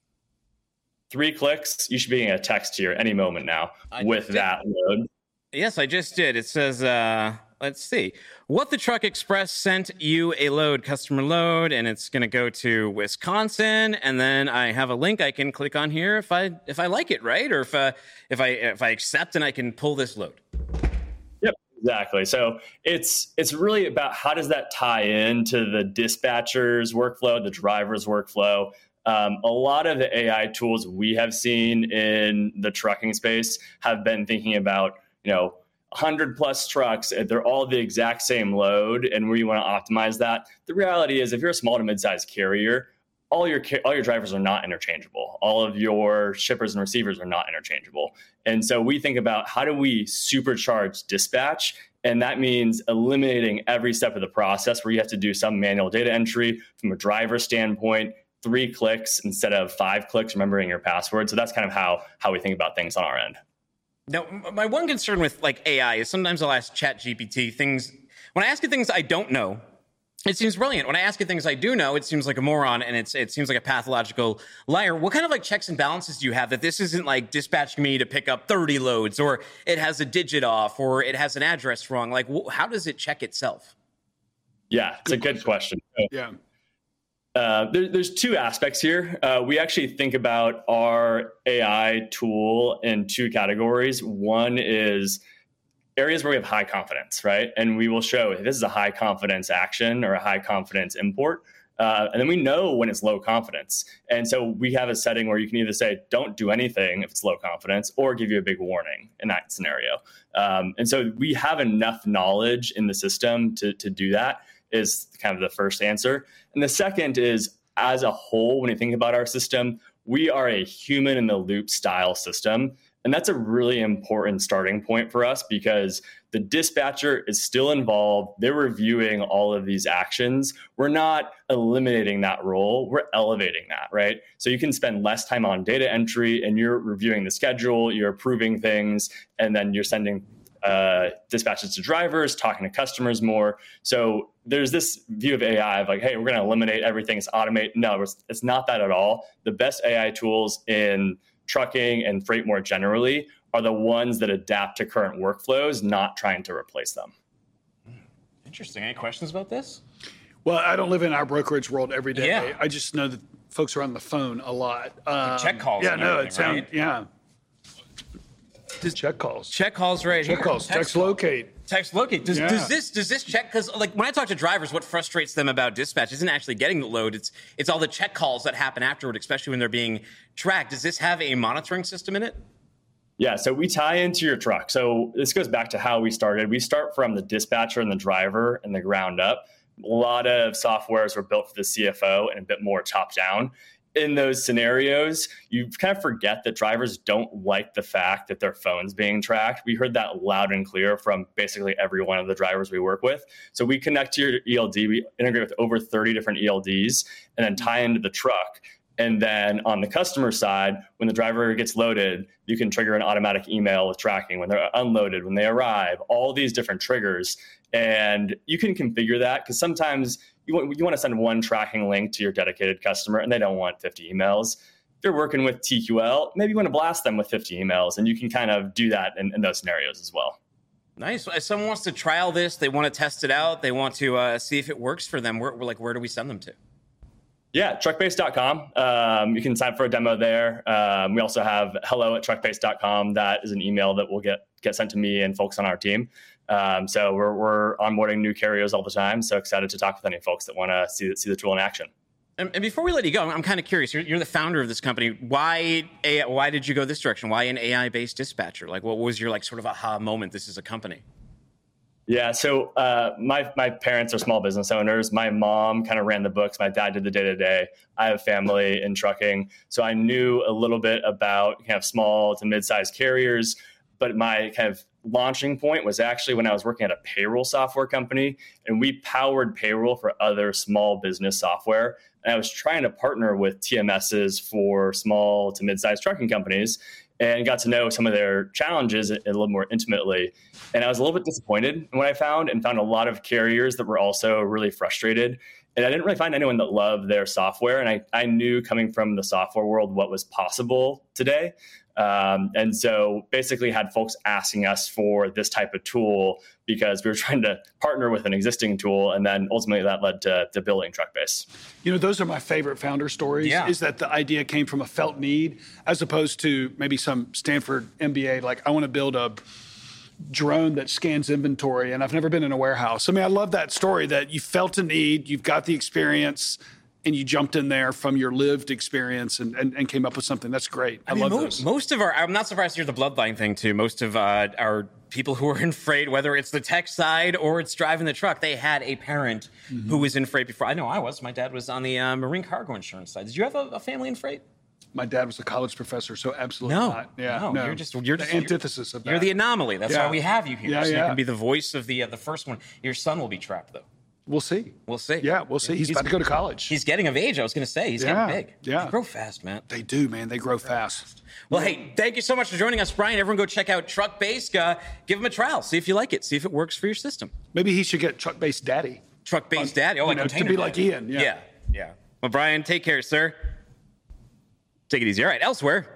3 clicks, you should be getting a text here any moment now with that load. Yes, I just did. It says, let's see. What the Truck Express sent you a load, customer load, and it's going to go to Wisconsin. And then I have a link I can click on here if I like it, right? Or if I accept and I can pull this load. Exactly. So it's really about how does that tie into the dispatcher's workflow, the driver's workflow. A lot of the AI tools we have seen in the trucking space have been thinking about, 100 plus trucks. They're all the exact same load, and where you want to optimize that. The reality is, if you're a small to mid-sized carrier, all your drivers are not interchangeable. All of your shippers and receivers are not interchangeable. And so we think about how do we supercharge dispatch? And that means eliminating every step of the process where you have to do some manual data entry from a driver standpoint, 3 clicks instead of 5 clicks, remembering your password. So that's kind of how we think about things on our end. Now, my one concern with like AI is sometimes I'll ask ChatGPT things. When I ask it things I don't know, it seems brilliant. When I ask it things I do know, it seems like a moron, and it seems like a pathological liar. What kind of like checks and balances do you have that this isn't like dispatching me to pick up 30 loads, or it has a digit off, or it has an address wrong? Like, how does it check itself? Yeah, it's a good question. Yeah. There's 2 aspects here. We actually think about our AI tool in 2 categories. One is areas where we have high confidence, right? And we will show this is a high confidence action or a high confidence import. And then we know when it's low confidence. And so we have a setting where you can either say, don't do anything if it's low confidence, or give you a big warning in that scenario. And so we have enough knowledge in the system to do that, is kind of the first answer. And the second is, as a whole, when you think about our system, we are a human in the loop style system. And that's a really important starting point for us because the dispatcher is still involved. They're reviewing all of these actions. We're not eliminating that role. We're elevating that, right? So you can spend less time on data entry and you're reviewing the schedule, you're approving things, and then you're sending dispatches to drivers, talking to customers more. So there's this view of AI of like, hey, we're going to eliminate everything, it's automate. No, it's not that at all. The best AI tools in trucking and freight more generally are the ones that adapt to current workflows, not trying to replace them. Interesting. Any questions about this? Well, I don't live in our brokerage world every day. Yeah. I just know that folks are on the phone a lot. Check calls. Yeah, and no, everything, it sounds, right? yeah. Check calls. Check calls right here. Check calls. Text locate. Text locate. Does this check? Because like when I talk to drivers, what frustrates them about dispatch isn't actually getting the load. It's all the check calls that happen afterward, especially when they're being tracked. Does this have a monitoring system in it? Yeah, so we tie into your truck. So this goes back to how we started. We start from the dispatcher and the driver and the ground up. A lot of softwares were built for the CFO and a bit more top down. In those scenarios, you kind of forget that drivers don't like the fact that their phone's being tracked. We heard that loud and clear from basically every one of the drivers we work with. So we connect to your ELD. We integrate with over 30 different ELDs and then tie into the truck. And then on the customer side, when the driver gets loaded, you can trigger an automatic email with tracking when they're unloaded, when they arrive, all these different triggers. And you can configure that because sometimes you want to send one tracking link to your dedicated customer and they don't want 50 emails. If you're working with TQL, maybe you want to blast them with 50 emails, and you can kind of do that in those scenarios as well. Nice. If someone wants to trial this, they want to test it out, they want to see if it works for them, where do we send them to? Yeah, truckbase.com. You can sign up for a demo there. We also have hello@truckbase.com. That is an email that will get sent to me and folks on our team. So we're onboarding new carriers all the time. So excited to talk with any folks that want to see the tool in action. And before we let you go, I'm kind of curious. You're the founder of this company. Why did you go this direction? Why an AI-based dispatcher? Like, what was your sort of aha moment? This is a company. Yeah, so my parents are small business owners. My mom kind of ran the books. My dad did the day-to-day. I have family in trucking. So I knew a little bit about kind of small to mid-sized carriers, but my kind of launching point was actually when I was working at a payroll software company, and we powered payroll for other small business software. And I was trying to partner with TMSs for small to mid-sized trucking companies and got to know some of their challenges a little more intimately. And I was a little bit disappointed in what I found, and found a lot of carriers that were also really frustrated. And I didn't really find anyone that loved their software. And I knew coming from the software world what was possible today. And so basically had folks asking us for this type of tool because we were trying to partner with an existing tool. And then ultimately that led to building TruckBase. Those are my favorite founder stories, is that the idea came from a felt need as opposed to maybe some Stanford MBA, like I want to build a drone that scans inventory and I've never been in a warehouse. I mean, I love that story that you felt a need, you've got the experience, and you jumped in there from your lived experience and came up with something. That's great. I love those. Most of I'm not surprised to hear the bloodline thing too. Most of our people who are in freight, whether it's the tech side or it's driving the truck, they had a parent who was in freight before. I know I was. My dad was on the marine cargo insurance side. Did you have a family in freight? My dad was a college professor, so absolutely not. Yeah, no. You're just the antithesis of that. You're the anomaly. That's why we have you here. Yeah, so yeah. You can be the voice of the first one. Your son will be trapped though. We'll see. Yeah, we'll see. He's about to go to college. He's getting of age. I was going to say he's getting big. Yeah, they grow fast, man. They do, man. They grow fast. Well, hey, thank you so much for joining us, Brian. Everyone, go check out TruckBase. Give him a trial. See if you like it. See if it works for your system. Maybe he should get TruckBase Daddy. TruckBase Daddy. Oh, to be like Ian. Yeah. Well, Brian, take care, sir. Take it easy. All right, elsewhere.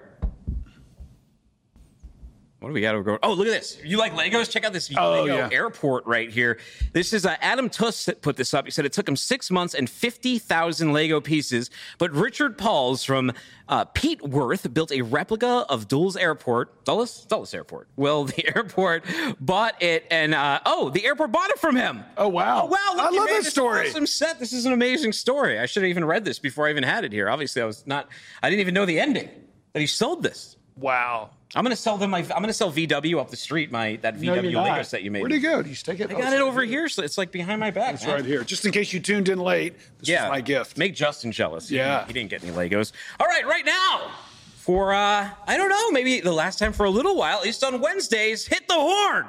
What do we got over? Oh, look at this. You like Legos? Check out this Lego airport right here. This is Adam Tuss that put this up. He said it took him 6 months and 50,000 Lego pieces. But Richard Pauls from Pete Worth built a replica of Dulles Airport. Dulles Airport. Well, the airport bought it, and the airport bought it from him. Oh, wow. Oh, wow. Look, I love this story. Awesome set. This is an amazing story. I should have even read this before I even had it here. Obviously, I didn't even know the ending, that he sold this. Wow. I'm gonna sell them. I'm gonna sell VW up the street. That VW Lego set you made. Where'd it go? Did you take it? I got it over here, so it's like behind my back. It's right here. Just in case you tuned in late, this is my gift. Make Justin jealous. He didn't get any Legos. All right now for I don't know, maybe the last time for a little while, at least on Wednesdays, hit the horn.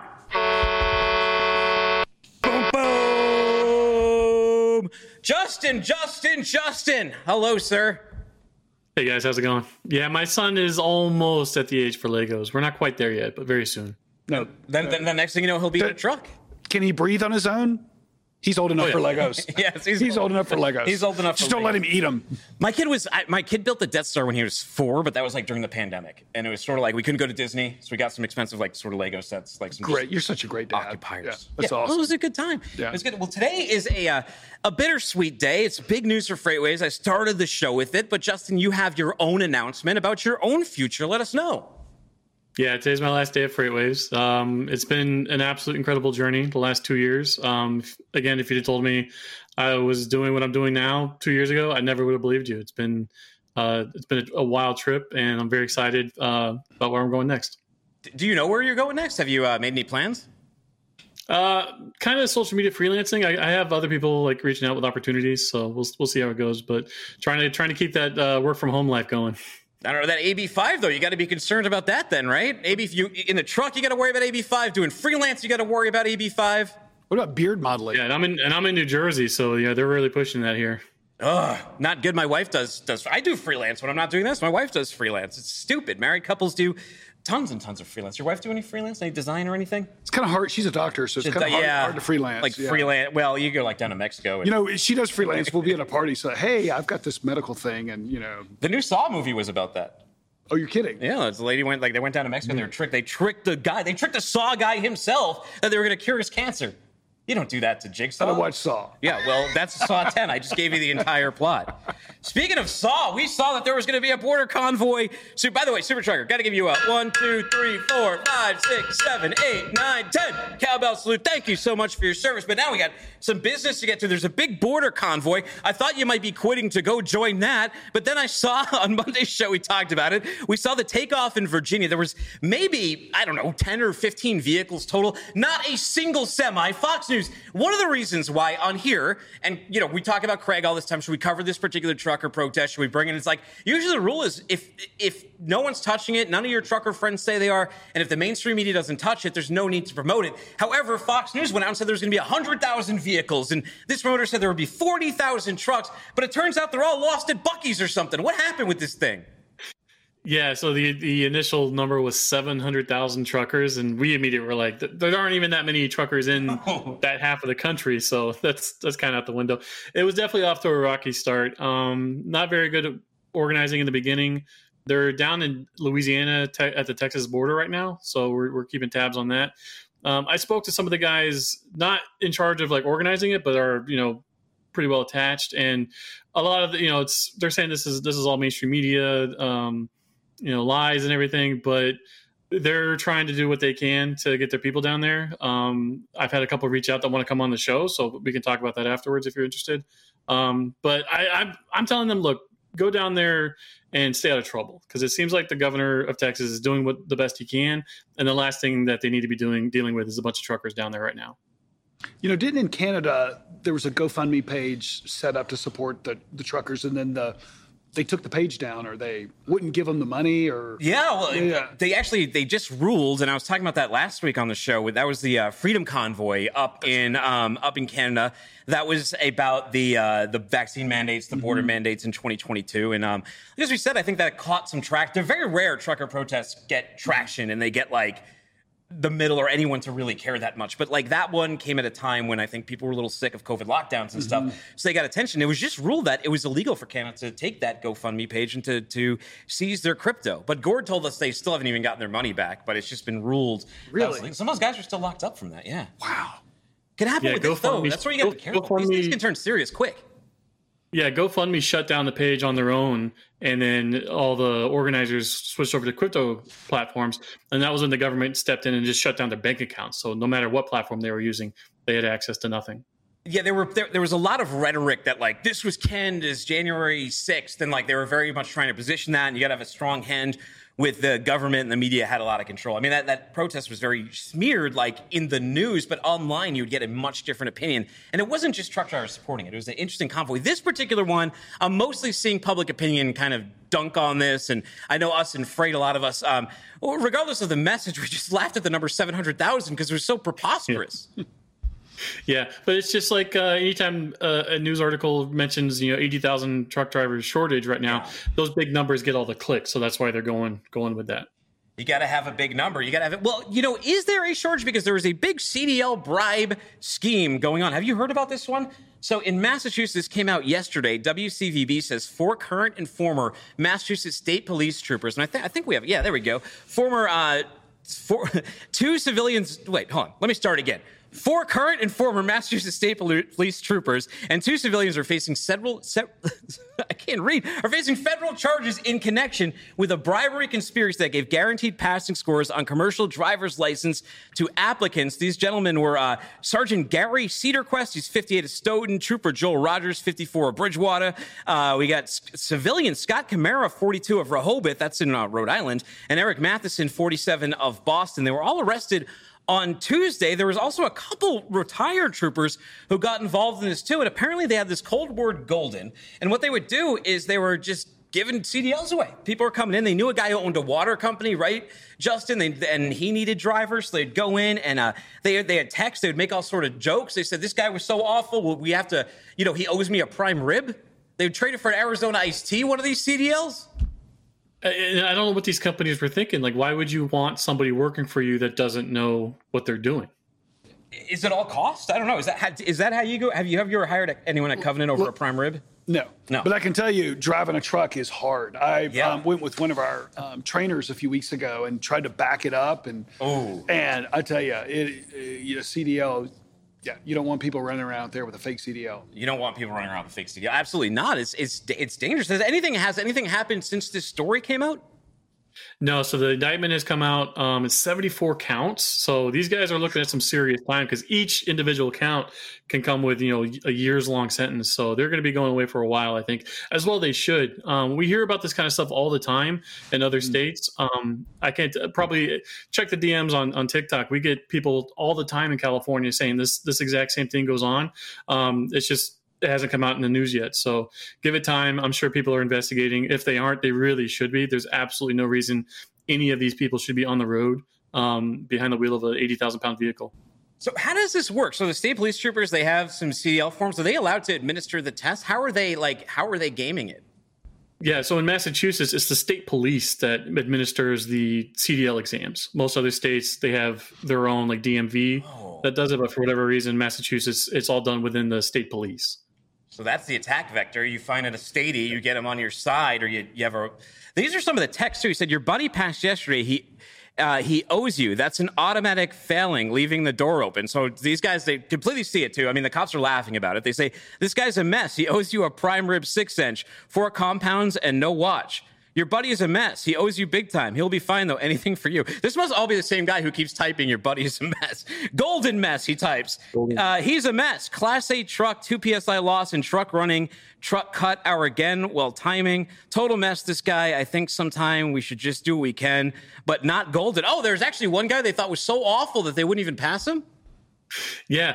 Boom boom. Justin. Hello, sir. Hey guys, how's it going? Yeah, my son is almost at the age for Legos. We're not quite there yet, but very soon. No. Then the next thing you know, he'll be in a truck. Can he breathe on his own? He's old enough for Legos. Yes, he's old enough for Legos. He's old enough. Just don't let him eat them. My kid built the Death Star when he was 4, but that was like during the pandemic, and it was sort of like we couldn't go to Disney, so we got some expensive like sort of Lego sets, like some great. You're such a great dad. Occupiers. Yeah, that's awesome. Well, it was a good time. Yeah. It was good. Well, today is a bittersweet day. It's big news for FreightWaves. I started the show with it, but Justin, you have your own announcement about your own future. Let us know. Yeah, today's my last day at FreightWaves. It's been an absolute incredible journey the last 2 years. Again, if you'd have told me I was doing what I'm doing now 2 years ago, I never would have believed you. It's been a wild trip, and I'm very excited about where I'm going next. Do you know where you're going next? Have you made any plans? Kind of social media freelancing. I have other people like reaching out with opportunities, so we'll see how it goes. But trying to keep that work from home life going. I don't know, that AB5 though, you got to be concerned about that then, right? Maybe if you in the truck, you got to worry about AB5. Doing freelance, you got to worry about AB5. What about beard modeling? Yeah, and I'm in New Jersey, so yeah, they're really pushing that here. Ugh, not good. My wife does. I do freelance when I'm not doing this. My wife does freelance. It's stupid. Married couples do tons and tons of freelance. Your wife do any freelance, any design or anything? It's kind of hard. She's a doctor, so it's kind of hard to freelance. Like freelance. Well, you go like down to Mexico. And, she does freelance. We'll be at a party. So, hey, I've got this medical thing, and the new Saw movie was about that. Oh, you're kidding? Yeah, the lady went down to Mexico. And they tricked the guy. They tricked the Saw guy himself that they were going to cure his cancer. You don't do that to Jigsaw. I watch Saw. Yeah, well, that's Saw 10. I just gave you the entire plot. Speaking of Saw, we saw that there was going to be a border convoy. So, by the way, Super Trucker, got to give you a 1, 2, 3, 4, 5, 6, 7, 8, 9, 10 cowbell salute. Thank you so much for your service. But now we got some business to get to. There's a big border convoy. I thought you might be quitting to go join that. But then I saw on Monday's show, we talked about it. We saw the takeoff in Virginia. There was maybe, 10 or 15 vehicles total. Not a single semi. Fox News. One of the reasons why on here, and we talk about Craig all this time, should we cover this particular trucker protest? Should we bring it? It's like, usually the rule is if no one's touching it, none of your trucker friends say they are, and if the mainstream media doesn't touch it, there's no need to promote it. However, Fox News went out and said there's going to be 100,000 vehicles, and this promoter said there would be 40,000 trucks, but it turns out they're all lost at Buc-ee's or something. What happened with this thing? Yeah, so the initial number was 700,000 truckers, and we immediately were like, there aren't even that many truckers in that half of the country, so that's kind of out the window. It was definitely off to a rocky start. Not very good at organizing in the beginning. They're down in Louisiana at the Texas border right now, so we're keeping tabs on that. I spoke to some of the guys not in charge of like organizing it, but are pretty well attached, and a lot of they're saying this is all mainstream media. Lies and everything, but they're trying to do what they can to get their people down there. I've had a couple reach out that want to come on the show, so we can talk about that afterwards if you're interested. But I'm telling them, look, go down there and stay out of trouble, because it seems like the governor of Texas is doing the best he can, and the last thing that they need to be dealing with is a bunch of truckers down there right now. Didn't in Canada there was a GoFundMe page set up to support the truckers, and then they took the page down, or they wouldn't give them the money, or they just ruled, and I was talking about that last week on the show. That was the Freedom Convoy up in Canada. That was about the vaccine mandates, the border mandates in 2022, and as we said, I think that caught some traction. They're very rare trucker protests get traction, and they get like the middle or anyone to really care that much. But like that one came at a time when I think people were a little sick of COVID lockdowns and stuff. So they got attention. It was just ruled that it was illegal for Canada to take that GoFundMe page and to seize their crypto. But Gord told us they still haven't even gotten their money back, but it's just been ruled. Really? Some of those guys are still locked up from that. Yeah. Wow. Can happen with this though. That's where you got to be careful. These things can turn serious quick. Yeah, GoFundMe shut down the page on their own, and then all the organizers switched over to crypto platforms, and that was when the government stepped in and just shut down their bank accounts. So no matter what platform they were using, they had access to nothing. Yeah, there was a lot of rhetoric that like this was canned as January 6th, and like they were very much trying to position that, and you got to have a strong hand with the government, and the media had a lot of control. I mean, that protest was very smeared, like in the news, but online you would get a much different opinion. And it wasn't just truck drivers supporting it. It was an interesting convoy. This particular one, I'm mostly seeing public opinion kind of dunk on this. And I know us and Freight, a lot of us, regardless of the message, we just laughed at the number 700,000 because it was so preposterous. Yeah. Yeah, but it's just like anytime a news article mentions 80,000 truck drivers shortage right now, those big numbers get all the clicks, so that's why they're going with that. You got to have a big number. You got to have it. Well, is there a shortage? Because there was a big CDL bribe scheme going on. Have you heard about this one? So in Massachusetts, this came out yesterday. WCVB says 4 current and former Massachusetts State Police troopers, and I think we have. Yeah, there we go. 2 civilians. Wait, hold on. Let me start again. 4 current and former Massachusetts State Police troopers and 2 civilians are facing federal charges in connection with a bribery conspiracy that gave guaranteed passing scores on commercial driver's license to applicants. These gentlemen were Sergeant Gary Cedarquest, he's 58 of Stoughton, Trooper Joel Rogers, 54 of Bridgewater. We got civilian Scott Camara, 42 of Rehoboth, that's in Rhode Island, and Eric Matheson, 47 of Boston. They were all arrested on Tuesday. There was also a couple retired troopers who got involved in this too, and apparently they had this code word golden, and what they would do is they were just giving CDLs away. People were coming in. They knew a guy who owned a water company, right, Justin? And he needed drivers. So they'd go in and they had text. They would make all sort of jokes. They said, this guy was so awful. Well, we have to, he owes me a prime rib. They would trade it for an Arizona iced tea, one of these CDLs. I don't know what these companies were thinking. Like, why would you want somebody working for you that doesn't know what they're doing? Is it all cost? I don't know. Is that how you go? Have you ever hired anyone at Covenant over a prime rib? No. But I can tell you, driving a truck is hard. I went with one of our trainers a few weeks ago and tried to back it up, and I tell you, CDL. Yeah, you don't want people running around there with a fake CDL. You don't want people running around with a fake CDL. Absolutely not. It's dangerous. Has anything happened since this story came out? No, so the indictment has come out. It's 74 counts. So these guys are looking at some serious time because each individual count can come with, a years long sentence. So they're going to be going away for a while, I think, as well they should. We hear about this kind of stuff all the time in other states. I can't probably check the DMs on TikTok. We get people all the time in California saying this exact same thing goes on. It hasn't come out in the news yet. So give it time. I'm sure people are investigating. If they aren't, they really should be. There's absolutely no reason any of these people should be on the road behind the wheel of an 80,000-pound vehicle. So how does this work? So the state police troopers, they have some CDL forms. Are they allowed to administer the test? How are they gaming it? Yeah, so in Massachusetts, it's the state police that administers the CDL exams. Most other states, they have their own DMV that does it, but for whatever reason, Massachusetts, it's all done within the state police. So that's the attack vector. You find it a statey, you get them on your side, or you have a... These are some of the texts, too. He said, your buddy passed yesterday. He owes you. That's an automatic failing, leaving the door open. So these guys, they completely see it, too. I mean, the cops are laughing about it. They say, this guy's a mess. He owes you a prime rib 6-inch, 4 compounds, and no watch. Your buddy is a mess. He owes you big time. He'll be fine, though. Anything for you. This must all be the same guy who keeps typing, your buddy is a mess. Golden mess, he types. He's a mess. Class 8 truck, 2 PSI loss in truck running. Truck cut hour again while timing. Total mess, this guy. I think sometime we should just do what we can, but not golden. Oh, there's actually one guy they thought was so awful that they wouldn't even pass him? Yeah,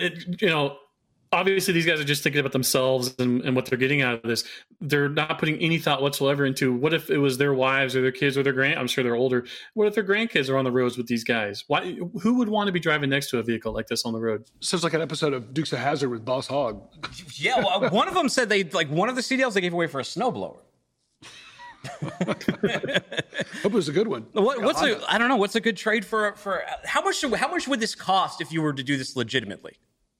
obviously, these guys are just thinking about themselves and what they're getting out of this. They're not putting any thought whatsoever into what if it was their wives or their kids or their I'm sure they're older. What if their grandkids are on the roads with these guys? Who would want to be driving next to a vehicle like this on the road? Sounds like an episode of Dukes of Hazzard with Boss Hogg. Yeah, well, one of them said one of the CDLs they gave away for a snowblower. Hope it was a good one. I don't know. What's a good trade for how much would this cost if you were to do this legitimately?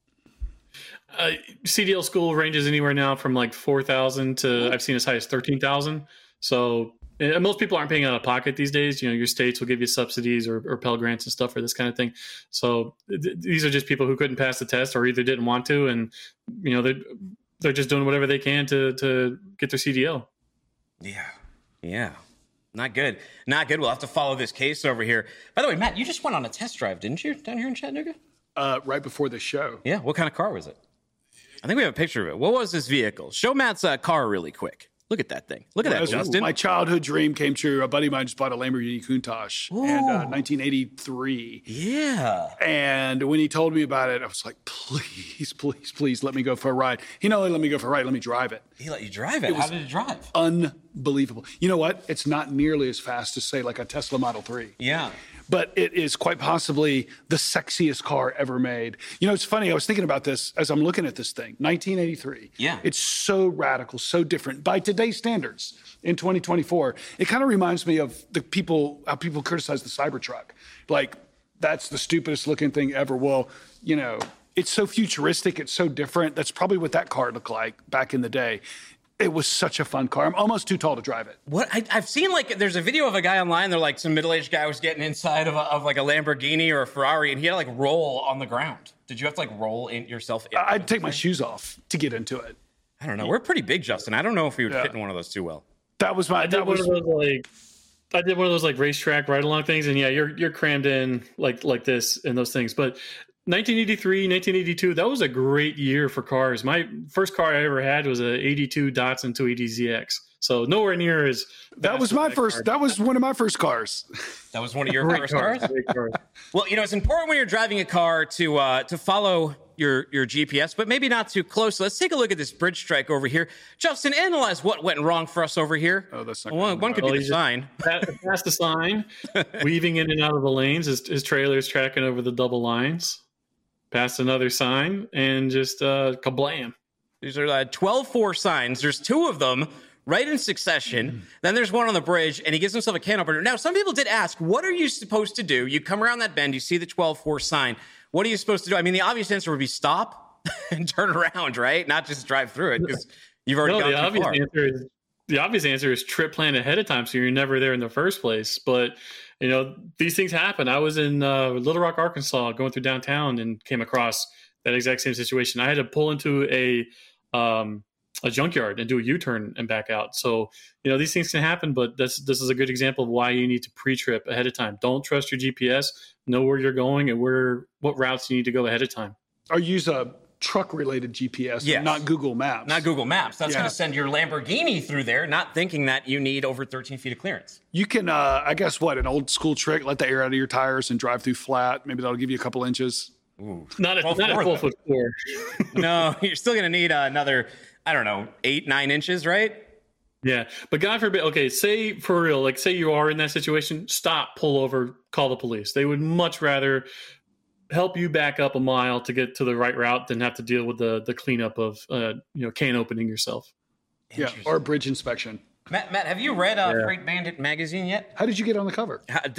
CDL school ranges anywhere now from $4,000 to I've seen as high as $13,000. So most people aren't paying out of pocket these days. Your states will give you subsidies or Pell Grants and stuff for this kind of thing. So these are just people who couldn't pass the test or either didn't want to, and they're just doing whatever they can to get their CDL. Yeah. Not good. We'll have to follow this case over here. By the way, Matt, you just went on a test drive, didn't you, down here in Chattanooga? Right before the show. Yeah. What kind of car was it? I think we have a picture of it. What was this vehicle? Show Matt's car really quick. Look at that thing. Look at that, Justin. My childhood dream came true. A buddy of mine just bought a Lamborghini Countach in 1983. Yeah. And when he told me about it, I was like, please let me go for a ride. He not only let me go for a ride, let me drive it. He let you drive it? How did it drive? Unbelievable. You know what? It's not nearly as fast as, say, like a Tesla Model 3. Yeah. But it is quite possibly the sexiest car ever made. It's funny. I was thinking about this as I'm looking at this thing. 1983. Yeah. It's so radical, so different by today's standards in 2024. It kind of reminds me of how people criticize the Cybertruck. Like, that's the stupidest looking thing ever. Well, it's so futuristic. It's so different. That's probably what that car looked like back in the day. It was such a fun car. I'm almost too tall to drive it. What I've seen, like, there's a video of a guy online. They're like, some middle-aged guy was getting inside of like a Lamborghini or a Ferrari, and he had to like roll on the ground. Did you have to like roll in yourself? I'd take my shoes off to get into it. I don't know. We're pretty big, Justin. I don't know if we would fit in one of those too well. That was my. I did one of those like racetrack ride along things, and yeah, you're crammed in like this and those things. But 1983, 1982, that was a great year for cars. My first car I ever had was a 82 Datsun 280ZX. So nowhere near as that was my first. That was one of my first cars. That was one of your first cars. Well, it's important when you're driving a car to follow your GPS, but maybe not too close. Let's take a look at this bridge strike over here. Justin, analyze what went wrong for us over here. Oh, that's not one could be the sign. Past the sign, weaving in and out of the lanes. His trailer's tracking over the double lines. Past another sign and just kablam. These are 12-4 signs. There's two of them right in succession. Then there's one on the bridge, and he gives himself a can opener. Now, some people did ask, what are you supposed to do? You come around that bend, you see the 12-4 sign. What are you supposed to do? I mean, the obvious answer would be stop and turn around, right? Not just drive through it, because you've already gone too far. The obvious answer is trip plan ahead of time, so you're never there in the first place. But, these things happen. I was in Little Rock, Arkansas, going through downtown and came across that exact same situation. I had to pull into a junkyard and do a U-turn and back out. So, these things can happen, but this is a good example of why you need to pre-trip ahead of time. Don't trust your GPS. Know where you're going and what routes you need to go ahead of time. Or use a truck-related GPS, not Google Maps. Not Google Maps. That's going to send your Lamborghini through there, not thinking that you need over 13 feet of clearance. You can, I guess, an old school trick, let the air out of your tires and drive through flat. Maybe that'll give you a couple inches. Ooh. Not a 12-foot floor. No, you're still going to need another, 8-9 inches, right? Yeah, but God forbid, okay, say for real, say you are in that situation, stop, pull over, call the police. They would much rather help you back up a mile to get to the right route than have to deal with the cleanup of, can opening yourself. Yeah, or bridge inspection. Matt, have you read Freight Bandit magazine yet? How did you get on the cover?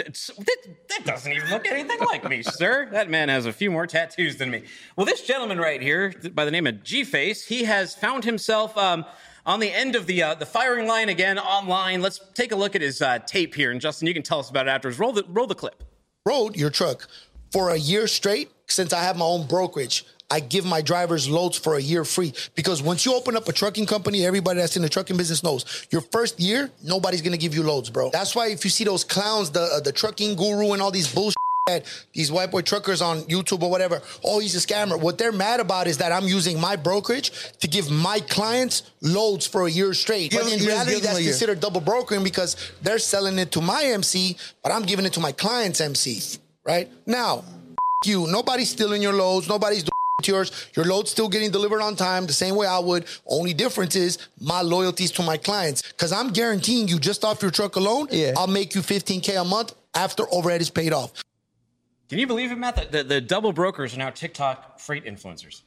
That doesn't even look anything like me, sir. That man has a few more tattoos than me. Well, this gentleman right here, by the name of G-Face, he has found himself on the end of the firing line again online. Let's take a look at his tape here. And Justin, you can tell us about it afterwards. Roll the clip. Rode your truck for a year straight. Since I have my own brokerage, I give my drivers loads for a year free, because once you open up a trucking company, everybody that's in the trucking business knows your first year, nobody's going to give you loads, bro. That's why if you see those clowns, the trucking guru and all these bullshit, these white boy truckers on YouTube or whatever, oh, he's a scammer. What they're mad about is that I'm using my brokerage to give my clients loads for a year straight. But in reality, that's considered double brokering, because they're selling it to my MC, but I'm giving it to my client's MC, right? Now, you, nobody's stealing your loads. Nobody's doing yours. Your load's still getting delivered on time the same way I would. Only difference is my loyalties to my clients, because I'm guaranteeing you just off your truck alone, I'll make you $15K a month after overhead is paid off. Can you believe it, Matt? That the double brokers are now TikTok freight influencers.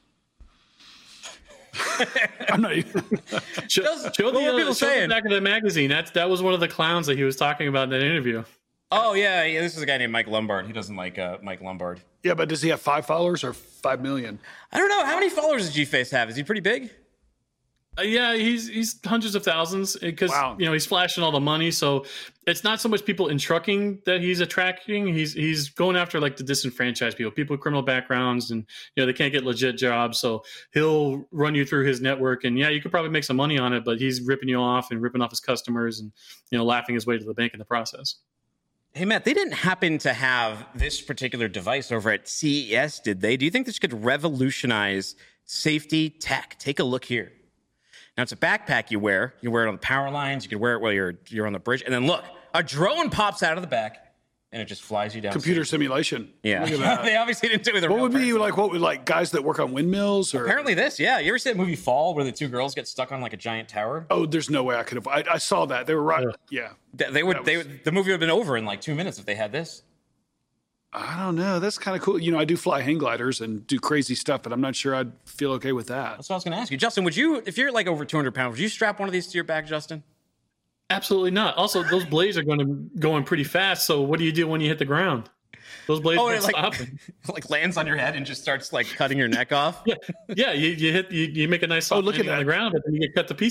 I'm not even. Show the back of the magazine. That was one of the clowns that he was talking about in that interview. Oh, yeah. This is a guy named Mike Lombard. He doesn't like Mike Lombard. Yeah, but does he have 5 followers or 5 million? I don't know. How many followers does G-Face have? Is he pretty big? Yeah, he's hundreds of thousands, because he's flashing all the money. So it's not so much people in trucking that he's attracting. He's going after like the disenfranchised people with criminal backgrounds, and they can't get legit jobs. So he'll run you through his network, and you could probably make some money on it, but he's ripping you off and ripping off his customers, and laughing his way to the bank in the process. Hey, Matt, they didn't happen to have this particular device over at CES, did they? Do you think this could revolutionize safety tech? Take a look here. Now, it's a backpack you wear. You wear it on the power lines. You can wear it while you're on the bridge. And then look, a drone pops out of the back, and it just flies you down. Computer simulation. Yeah. They obviously didn't do it with a real person. What would guys that work on windmills? Or apparently this, yeah. You ever see that movie Fall, where the two girls get stuck on like a giant tower? Oh, there's no way I could have. I saw that. They were right. Yeah. The movie would have been over in like 2 minutes if they had this. I don't know. That's kind of cool. I do fly hang gliders and do crazy stuff, but I'm not sure I'd feel okay with that. That's what I was going to ask you. Justin, would you, if you're like over 200 pounds, would you strap one of these to your back, Justin? Absolutely not. Also, those blades are going pretty fast. So what do you do when you hit the ground? Those blades don't stop. Like lands on your head and just starts like cutting your neck off. Yeah. You make a nice soft landing on the ground, but then you get cut to pieces.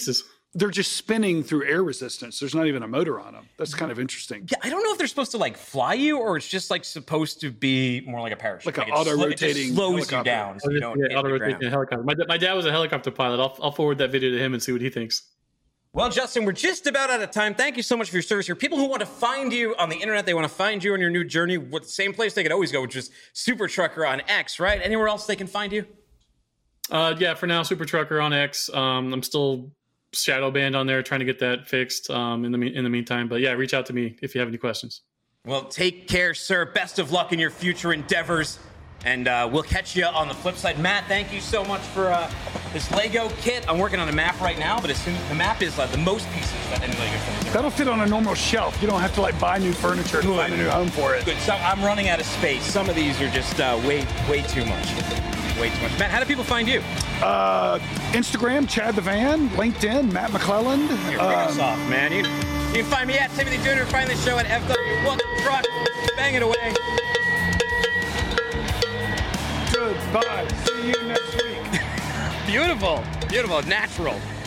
they're just spinning through air resistance. There's not even a motor on them. That's kind of interesting. Yeah, I don't know if they're supposed to like fly you or it's just like supposed to be more like a parachute. Like an it just auto-rotating slows helicopter. you down so you don't hit the auto-rotating ground. helicopter. My dad was a helicopter pilot. I'll forward that video to him and see what he thinks. Well, Justin, we're just about out of time. Thank you so much for your service here. People who want to find you on the internet, they want to find you on your new journey, what the same place they could always go, which is Super Trucker on X, right? Anywhere else they can find you? Yeah, for now, Super Trucker on X. I'm still shadow banned on there, trying to get that fixed in the meantime. But yeah, reach out to me if you have any questions. Well, take care, sir. Best of luck in your future endeavors. And we'll catch you on the flip side. Matt, thank you so much for this Lego kit. I'm working on a map right now, but the map is the most pieces that any Lego can do. That'll fit on a normal shelf. You don't have to buy new furniture to find a new home for it. Good. So I'm running out of space. Some of these are just way too much. Way too much. Matt, how do people find you? Instagram, Chad the Van. LinkedIn, Matt McClelland. You're us off, man. You can find me at Timothy Dooner. Find the show at FW One Truck. Bang it away. Goodbye. See you next week. Beautiful. Natural.